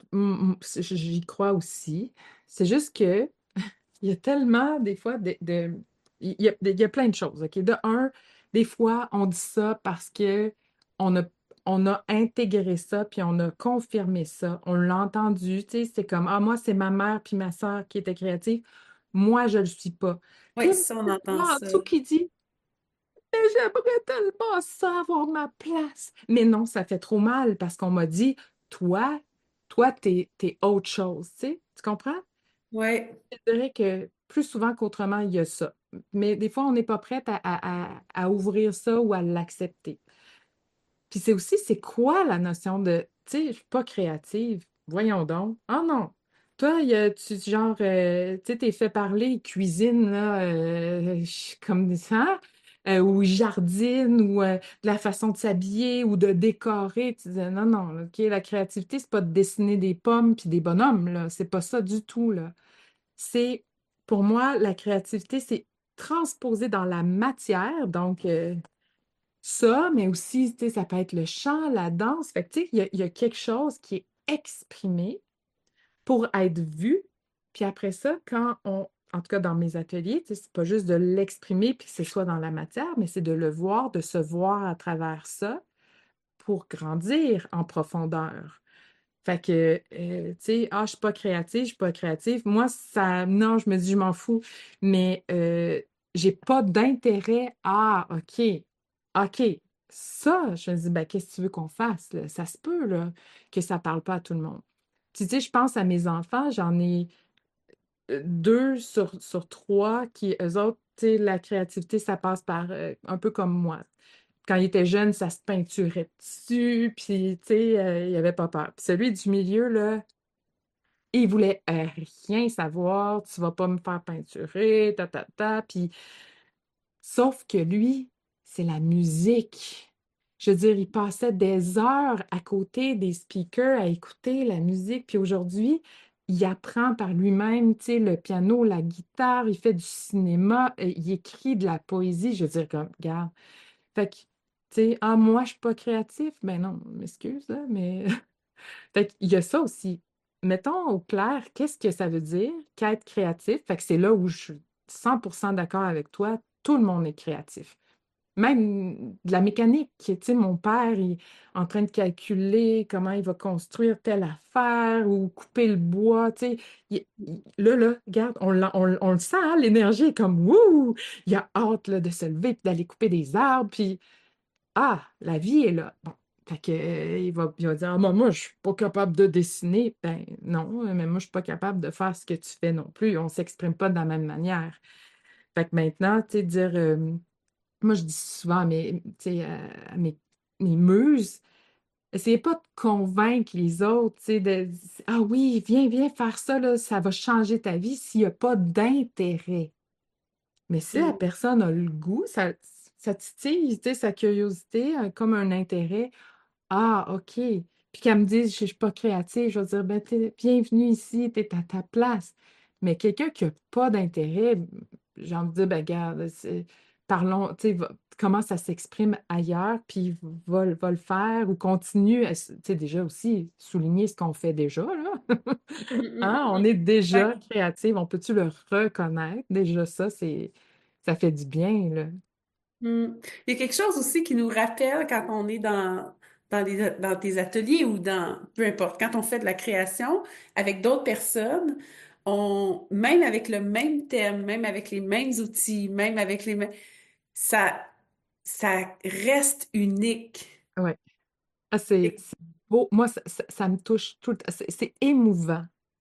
j'y crois aussi. C'est juste que il y a tellement, des fois, il y a plein de choses, OK? De un, des fois, on dit ça parce que on a, on a intégré ça, puis on a confirmé ça. On l'a entendu, tu sais, c'est comme, ah, moi, c'est ma mère puis ma soeur qui étaient créatives. Moi, je le suis pas. Puis Oui, là, ça, on il y entend en a en ça. dessous qui dit, mais j'aimerais tellement ça, avoir ma place. Mais non, ça fait trop mal parce qu'on m'a dit, toi, t'es autre chose, tu sais, tu comprends? Oui. Je dirais que plus souvent qu'autrement, il y a ça. Mais des fois, on n'est pas prête à ouvrir ça ou à l'accepter. Puis c'est aussi, c'est quoi la notion de, tu sais, je suis pas créative. Voyons donc. Ah non. Toi, genre, tu sais, t'es fait parler cuisine, là, comme ça, ou jardine, ou de la façon de s'habiller, ou de décorer. Tu dis, non, non, OK, la créativité, c'est pas de dessiner des pommes puis des bonhommes, là. C'est pas ça du tout, là. C'est, pour moi, la créativité, c'est transposer dans la matière, donc ça, mais aussi, tu sais, ça peut être le chant, la danse. Fait que, tu sais, il y a quelque chose qui est exprimé pour être vu. Puis après ça, en tout cas dans mes ateliers, tu sais, c'est pas juste de l'exprimer puis que ce soit dans la matière, mais c'est de le voir, de se voir à travers ça pour grandir en profondeur. Fait que, tu sais, je suis pas créative, je suis pas créative. Moi, ça, non, je me dis, je m'en fous. Mais j'ai pas d'intérêt à, OK. Ça, je me dis, ben, qu'est-ce que tu veux qu'on fasse, là? Ça se peut, là, que ça parle pas à tout le monde. Puis, tu sais, je pense à mes enfants, j'en ai deux sur trois qui, eux autres, tu sais, la créativité, ça passe par un peu comme moi. Quand il était jeune, ça se peinturait dessus, puis, tu sais, il avait pas peur. Puis celui du milieu, là, il voulait rien savoir, tu vas pas me faire peinturer, puis sauf que lui, c'est la musique. Je veux dire, il passait des heures à côté des speakers à écouter la musique, puis aujourd'hui, il apprend par lui-même, tu sais, le piano, la guitare, il fait du cinéma, il écrit de la poésie. Je veux dire, comme, regarde. Fait que, tu sais, moi, je suis pas créatif. Ben non, m'excuse, là, mais fait qu'il y a ça aussi. Mettons au clair, qu'est-ce que ça veut dire qu'être créatif? Fait que c'est là où je suis 100% d'accord avec toi. Tout le monde est créatif. Même de la mécanique, tu sais, mon père, il est en train de calculer comment il va construire telle affaire ou couper le bois, tu sais. Là, regarde, on le sent, hein, l'énergie est comme, wouh! Il a hâte là, de se lever puis d'aller couper des arbres, puis, la vie est là. Bon. Fait que, il va dire, ah, moi, je suis pas capable de dessiner. Ben non, mais moi, je suis pas capable de faire ce que tu fais non plus. On s'exprime pas de la même manière. Fait que maintenant, tu sais, dire, moi, je dis souvent tu sais, à mes muses, essayez pas de convaincre les autres, tu sais, ah oui, viens faire ça, là, ça va changer ta vie s'il n'y a pas d'intérêt. Mais si la Mm. personne a le goût, ça titille, tu sais, sa curiosité, comme un intérêt. Ah, OK. Puis qu'elle me dise, je ne suis pas créative, je vais dire, ben, bienvenue ici, tu es à ta place. Mais quelqu'un qui n'a pas d'intérêt, j'ai envie de dire, ben, regarde, parlons, tu sais, comment ça s'exprime ailleurs, puis va le faire ou continue, tu sais, déjà aussi, souligner ce qu'on fait déjà, là. Mm, mm, Hein, mm, on mm. est déjà Ouais. créative, on peut-tu le reconnaître? Déjà, ça fait du bien, là. Mm. Il y a quelque chose aussi qui nous rappelle quand on est dans tes ateliers ou peu importe, quand on fait de la création avec d'autres personnes, même avec le même thème, même avec les mêmes outils, même avec les mêmes, ça, ça reste unique. Ouais. Ah, c'est beau. Moi, ça me touche tout le temps. C'est émouvant.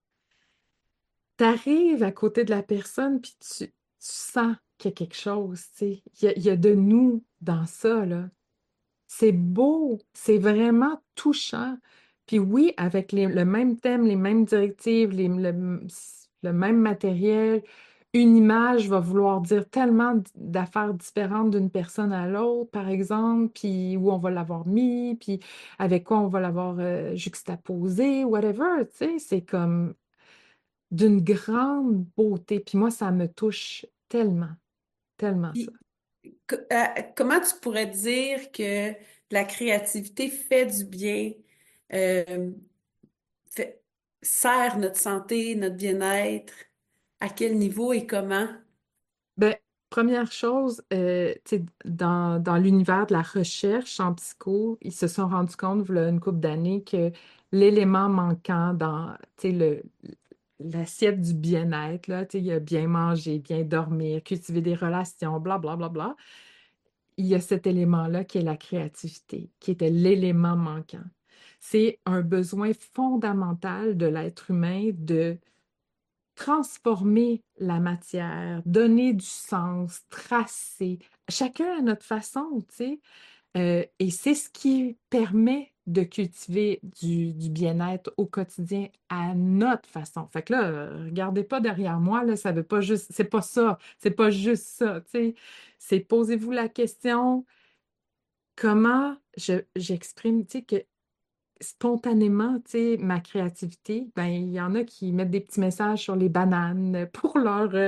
T'arrives à côté de la personne, puis tu sens qu'il y a quelque chose, tu sais. Il y a de nous dans ça, là. C'est beau, c'est vraiment touchant. Puis oui, avec le même thème, les mêmes directives, le même matériel, une image va vouloir dire tellement d'affaires différentes d'une personne à l'autre, par exemple, puis où on va l'avoir mis, puis avec quoi on va l'avoir juxtaposé, whatever, tu sais, c'est comme d'une grande beauté. Puis moi, ça me touche tellement, tellement ça. Puis, comment tu pourrais dire que la créativité fait du bien, euh, fait- sert notre santé, notre bien-être, à quel niveau et comment? Ben, première chose, tu sais, dans l'univers de la recherche en psycho, ils se sont rendus compte, il y a une couple d'années, que l'élément manquant dans, tu sais, l'assiette du bien-être, là, tu sais, il y a bien manger, bien dormir, cultiver des relations, bla, bla, bla, bla. Il y a cet élément-là qui est la créativité, qui était l'élément manquant. C'est un besoin fondamental de l'être humain de transformer la matière, donner du sens, tracer, chacun à notre façon, tu sais. Et c'est ce qui permet de cultiver du bien-être au quotidien à notre façon. Fait que là, regardez pas derrière moi, là, ça veut pas juste, c'est pas ça, c'est pas juste ça, tu sais. C'est posez-vous la question, comment j'exprime, tu sais, que spontanément, tu sais, ma créativité, ben, il y en a qui mettent des petits messages sur les bananes pour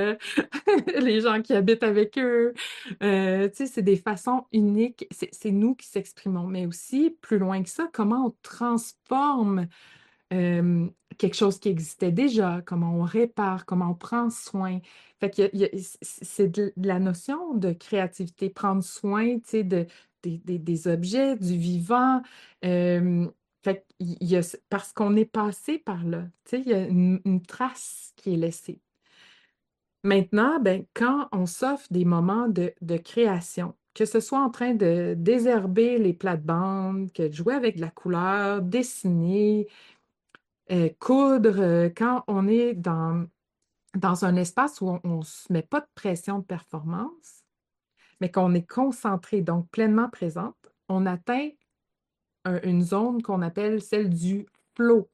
les gens qui habitent avec eux. Tu sais, c'est des façons uniques. C'est nous qui s'exprimons, mais aussi, plus loin que ça, comment on transforme euh, quelque chose qui existait déjà, comment on répare, comment on prend soin. Fait que c'est de la notion de créativité, prendre soin, tu sais, des objets, du vivant. Euh, fait qu'il y a, parce qu'on est passé par là, tu sais, il y a une trace qui est laissée. Maintenant, ben, quand on s'offre des moments de création, que ce soit en train de désherber les plates-bandes, que de jouer avec de la couleur, dessiner, coudre, quand on est dans un espace où on ne se met pas de pression de performance, mais qu'on est concentré, donc pleinement présente, on atteint une zone qu'on appelle celle du flow,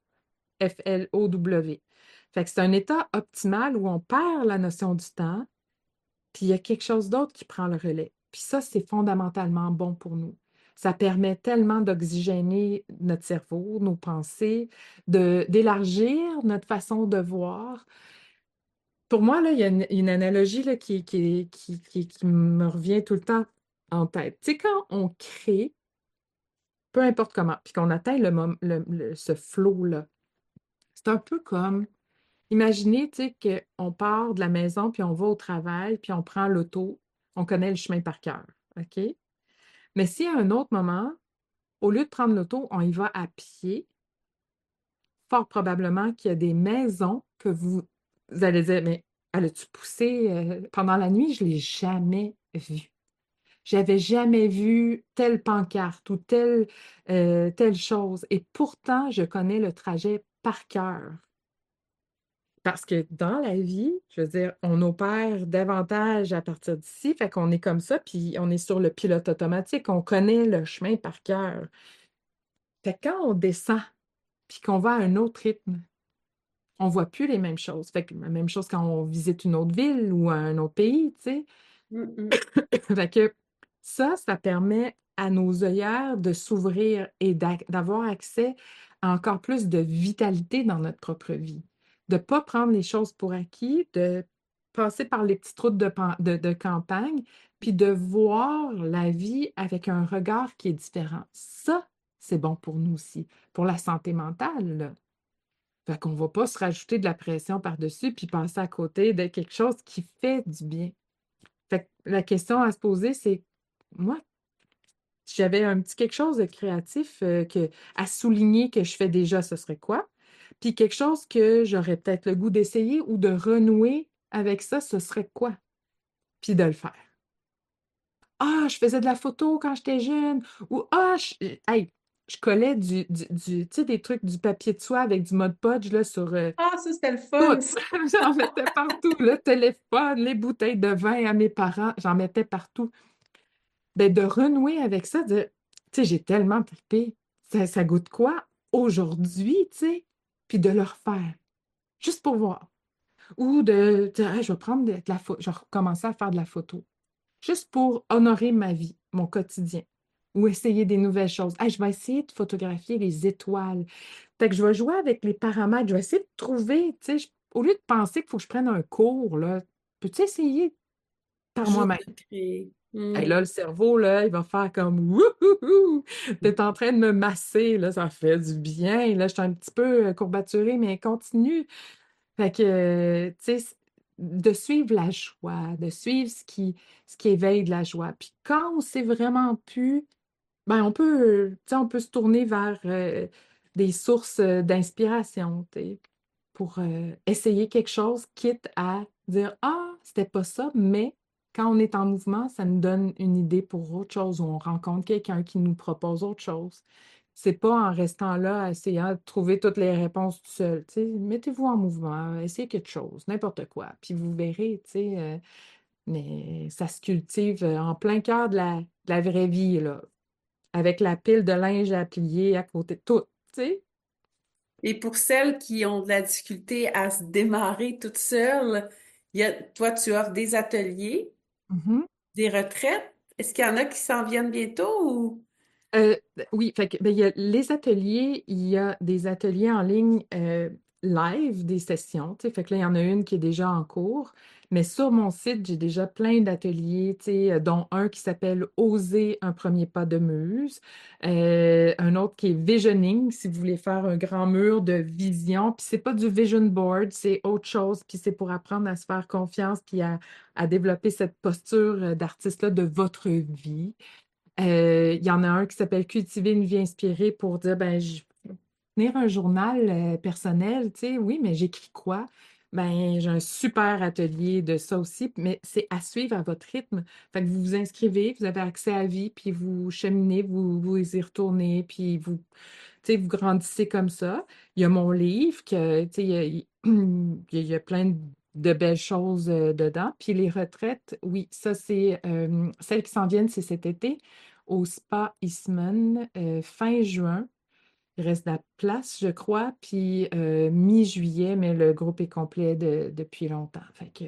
Flow. Fait que c'est un état optimal où on perd la notion du temps, puis il y a quelque chose d'autre qui prend le relais. Puis ça, c'est fondamentalement bon pour nous. Ça permet tellement d'oxygéner notre cerveau, nos pensées, d'élargir notre façon de voir. Pour moi, là, il y a une analogie là, qui me revient tout le temps en tête. Tu sais, quand on crée, peu importe comment, puis qu'on atteint ce flow-là, c'est un peu comme, imaginez, tu sais, qu'on part de la maison, puis on va au travail, puis on prend l'auto, on connaît le chemin par cœur, OK? Mais si à un autre moment, au lieu de prendre l'auto, on y va à pied, fort probablement qu'il y a des maisons que vous allez dire, mais elle a-tu poussé pendant la nuit? Je ne l'ai jamais vue. J'avais jamais vu telle pancarte ou telle chose. Et pourtant, je connais le trajet par cœur. Parce que dans la vie, je veux dire, on opère davantage à partir d'ici, fait qu'on est comme ça, puis on est sur le pilote automatique, on connaît le chemin par cœur. Fait que quand on descend, puis qu'on va à un autre rythme, on voit plus les mêmes choses. Fait que la même chose quand on visite une autre ville ou un autre pays, tu sais. Mm, Fait que ça permet à nos œillères de s'ouvrir et d'avoir accès à encore plus de vitalité dans notre propre vie. De ne pas prendre les choses pour acquis, de passer par les petites routes de campagne, puis de voir la vie avec un regard qui est différent. Ça, c'est bon pour nous aussi, pour la santé mentale, là. Fait qu'on ne va pas se rajouter de la pression par-dessus puis passer à côté de quelque chose qui fait du bien. Fait que la question à se poser, c'est, moi, si j'avais un petit quelque chose de créatif à souligner que je fais déjà, ce serait quoi? Puis quelque chose que j'aurais peut-être le goût d'essayer ou de renouer avec ça, ce serait quoi? Puis de le faire. Ah, je faisais de la photo quand j'étais jeune. Ou hey, je collais tu sais, des trucs, du papier de soie avec du Mod Podge là, sur Ah, ça, c'était le tout. fun, ça. J'en mettais partout. Le téléphone, les bouteilles de vin à mes parents, j'en mettais partout. Ben, de renouer avec ça, tu sais, j'ai tellement trippé. Ça goûte quoi aujourd'hui, tu sais? Puis de le refaire, juste pour voir. Ou de dire, hey, je vais prendre de la photo, je vais recommencer à faire de la photo, juste pour honorer ma vie, mon quotidien. Ou essayer des nouvelles choses. Hey, je vais essayer de photographier les étoiles. Fait que je vais jouer avec les paramètres. Je vais essayer de trouver, tu sais, au lieu de penser qu'il faut que je prenne un cours, là, peux-tu essayer par Juste moi-même? de créer. Et là, le cerveau, là, il va faire comme wouhou! T'es en train de me masser, là, ça fait du bien. Là, je suis un petit peu courbaturée, mais continue. Fait que, tu sais, de suivre la joie, de suivre ce qui éveille de la joie. Puis quand on sait vraiment plus, ben tu sais, on peut se tourner vers des sources d'inspiration, tu sais, pour essayer quelque chose, quitte à dire, ah, c'était pas ça, mais quand on est en mouvement, ça nous donne une idée pour autre chose, ou on rencontre quelqu'un qui nous propose autre chose. C'est pas en restant là, essayant de trouver toutes les réponses tout seul. Tu sais, mettez-vous en mouvement, essayez quelque chose, n'importe quoi. Puis vous verrez, tu sais, mais ça se cultive en plein cœur de la vraie vie, là, avec la pile de linge à plier à côté de tout, tu sais. Et pour celles qui ont de la difficulté à se démarrer toutes seules, toi, tu offres des ateliers, Mhm. des retraites. Est-ce qu'il y en a qui s'en viennent bientôt ou? Euh, oui, fait que, ben, il y a les ateliers, il y a des ateliers en ligne live, des sessions, tu sais, fait que là, il y en a une qui est déjà en cours, mais sur mon site, j'ai déjà plein d'ateliers, tu sais, dont un qui s'appelle Oser un premier pas de muse, un autre qui est Visioning, si vous voulez faire un grand mur de vision, puis c'est pas du vision board, c'est autre chose, puis c'est pour apprendre à se faire confiance, puis à développer cette posture d'artiste-là de votre vie. Il y en a un qui s'appelle Cultiver une vie inspirée pour dire, ben, tenir un journal personnel, tu sais, oui, mais j'écris quoi? Ben, j'ai un super atelier de ça aussi, mais c'est à suivre à votre rythme. Fait que vous vous inscrivez, vous avez accès à la vie, puis vous cheminez, vous y retournez, puis tu sais, vous grandissez comme ça. Il y a mon livre, que, tu sais, il y a plein de belles choses dedans. Puis les retraites, oui, ça, c'est celles qui s'en viennent, c'est cet été au Spa Eastman, fin juin. Il reste de la place, je crois, puis mi-juillet, mais le groupe est complet depuis longtemps. Fait que,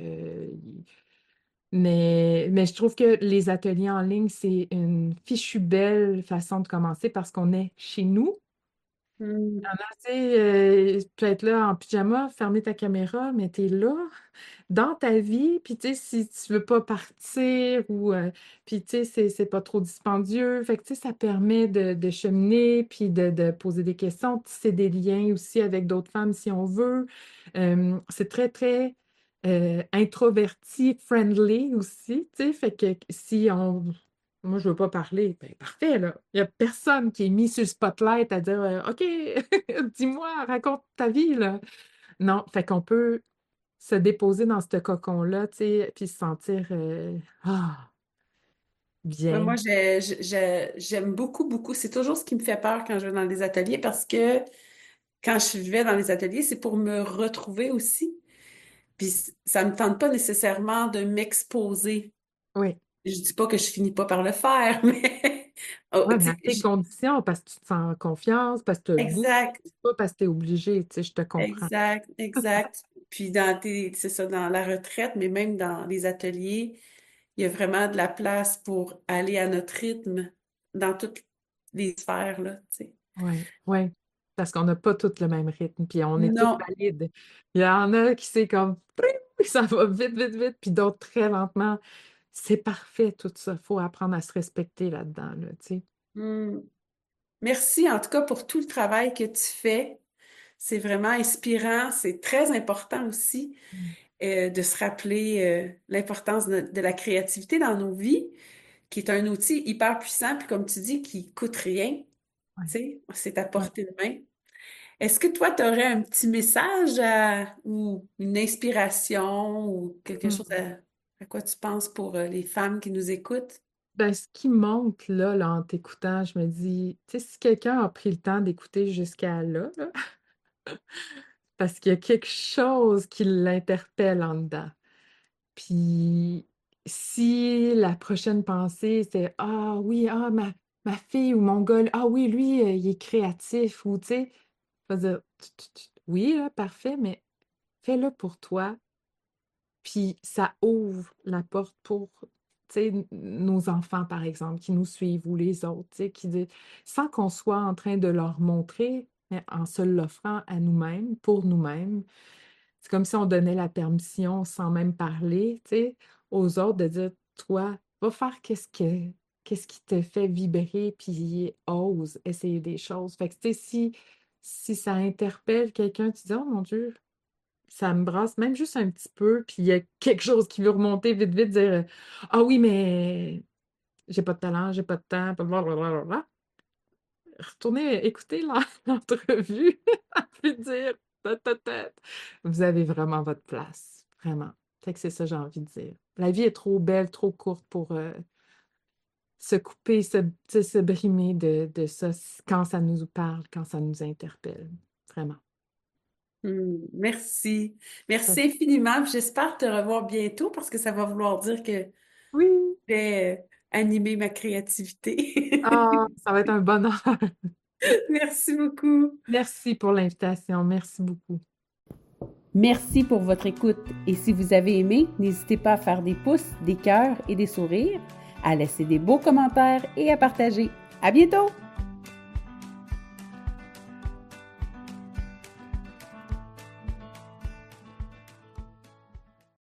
mais je trouve que les ateliers en ligne, c'est une fichue belle façon de commencer parce qu'on est chez nous. Hmm. Il y en a, tu sais, tu peux être là en pyjama, fermer ta caméra, mais tu es là dans ta vie. Puis, tu sais, si tu veux pas partir ou. Puis, tu sais, c'est pas trop dispendieux. Fait que, tu sais, ça permet de cheminer, puis de poser des questions, de tisser des liens aussi avec d'autres femmes si on veut. C'est très, très introverti, friendly aussi, tu sais. Fait que si on. Moi, je veux pas parler. Ben, parfait, là. Il y a personne qui est mis sur le spotlight à dire OK, dis-moi, raconte ta vie, là. Non, fait qu'on peut se déposer dans ce cocon-là, tu sais, puis se sentir ah, Ouais, bien. moi, j'aime beaucoup, beaucoup. C'est toujours ce qui me fait peur quand je vais dans les ateliers parce que quand je vais dans les ateliers, c'est pour me retrouver aussi. Puis ça me tente pas nécessairement de m'exposer. Oui. Je dis pas que je finis pas par le faire, mais oh, Oui, tu mais sais, à tes conditions, parce que tu te sens en confiance, parce que tu as le goût, exact, pas parce que tu es obligé, tu sais, je te comprends. exact, exact. Puis c'est ça, dans la retraite, mais même dans les ateliers, il y a vraiment de la place pour aller à notre rythme dans toutes les sphères, là, tu sais. Oui, oui. Parce qu'on n'a pas tous le même rythme, puis on est tous Non. valides. Il y en a qui c'est comme, ça va vite, vite, vite, puis d'autres très lentement. C'est parfait, tout ça. Il faut apprendre à se respecter là-dedans, là, tu sais. Hmm. Merci en tout cas pour tout le travail que tu fais. C'est vraiment inspirant. C'est très important aussi Mm. de se rappeler l'importance de la créativité dans nos vies, qui est un outil hyper puissant, puis comme tu dis, qui coûte rien. Ouais, Tu sais, c'est à ouais. portée de main. Est-ce que toi, tu aurais un petit message ou une inspiration ou quelque chose Mm. à quoi tu penses pour les femmes qui nous écoutent? Ben, ce qui monte là, en t'écoutant, je me dis, tu sais, si quelqu'un a pris le temps d'écouter jusqu'à là, parce qu'il y a quelque chose qui l'interpelle en dedans. Puis si la prochaine pensée, c'est ah oui, ah ma fille ou mon gars, ah oui, lui, il est créatif, ou tu sais, je veux dire, oui, là, parfait, mais fais-le pour toi. Puis ça ouvre la porte pour, tu sais, nos enfants, par exemple, qui nous suivent, ou les autres, tu sais, sans qu'on soit en train de leur montrer, mais en se l'offrant à nous-mêmes, pour nous-mêmes. C'est comme si on donnait la permission sans même parler, tu sais, aux autres de dire, toi, va faire qu'est-ce qui te fait vibrer, puis ose essayer des choses. Fait que, tu sais, si ça interpelle quelqu'un, tu dis, oh mon Dieu, ça me brasse même juste un petit peu, puis il y a quelque chose qui veut remonter vite, vite, dire, ah oui, mais j'ai pas de talent, j'ai pas de temps, blablabla. Retournez écouter l'entrevue, puis dire, tête. Vous avez vraiment votre place, vraiment. Fait que c'est ça que j'ai envie de dire. La vie est trop belle, trop courte pour se couper, tu sais, se brimer de ça quand ça nous parle, quand ça nous interpelle. Vraiment. Merci. Ça- Merci infiniment. Puis j'espère te revoir bientôt parce que ça va vouloir dire que je Oui. vais animer ma créativité. Ah, ça va être un bonheur. Merci beaucoup. Merci pour l'invitation. Merci beaucoup. Merci pour votre écoute. Et si vous avez aimé, n'hésitez pas à faire des pouces, des cœurs et des sourires, à laisser des beaux commentaires et à partager. À bientôt!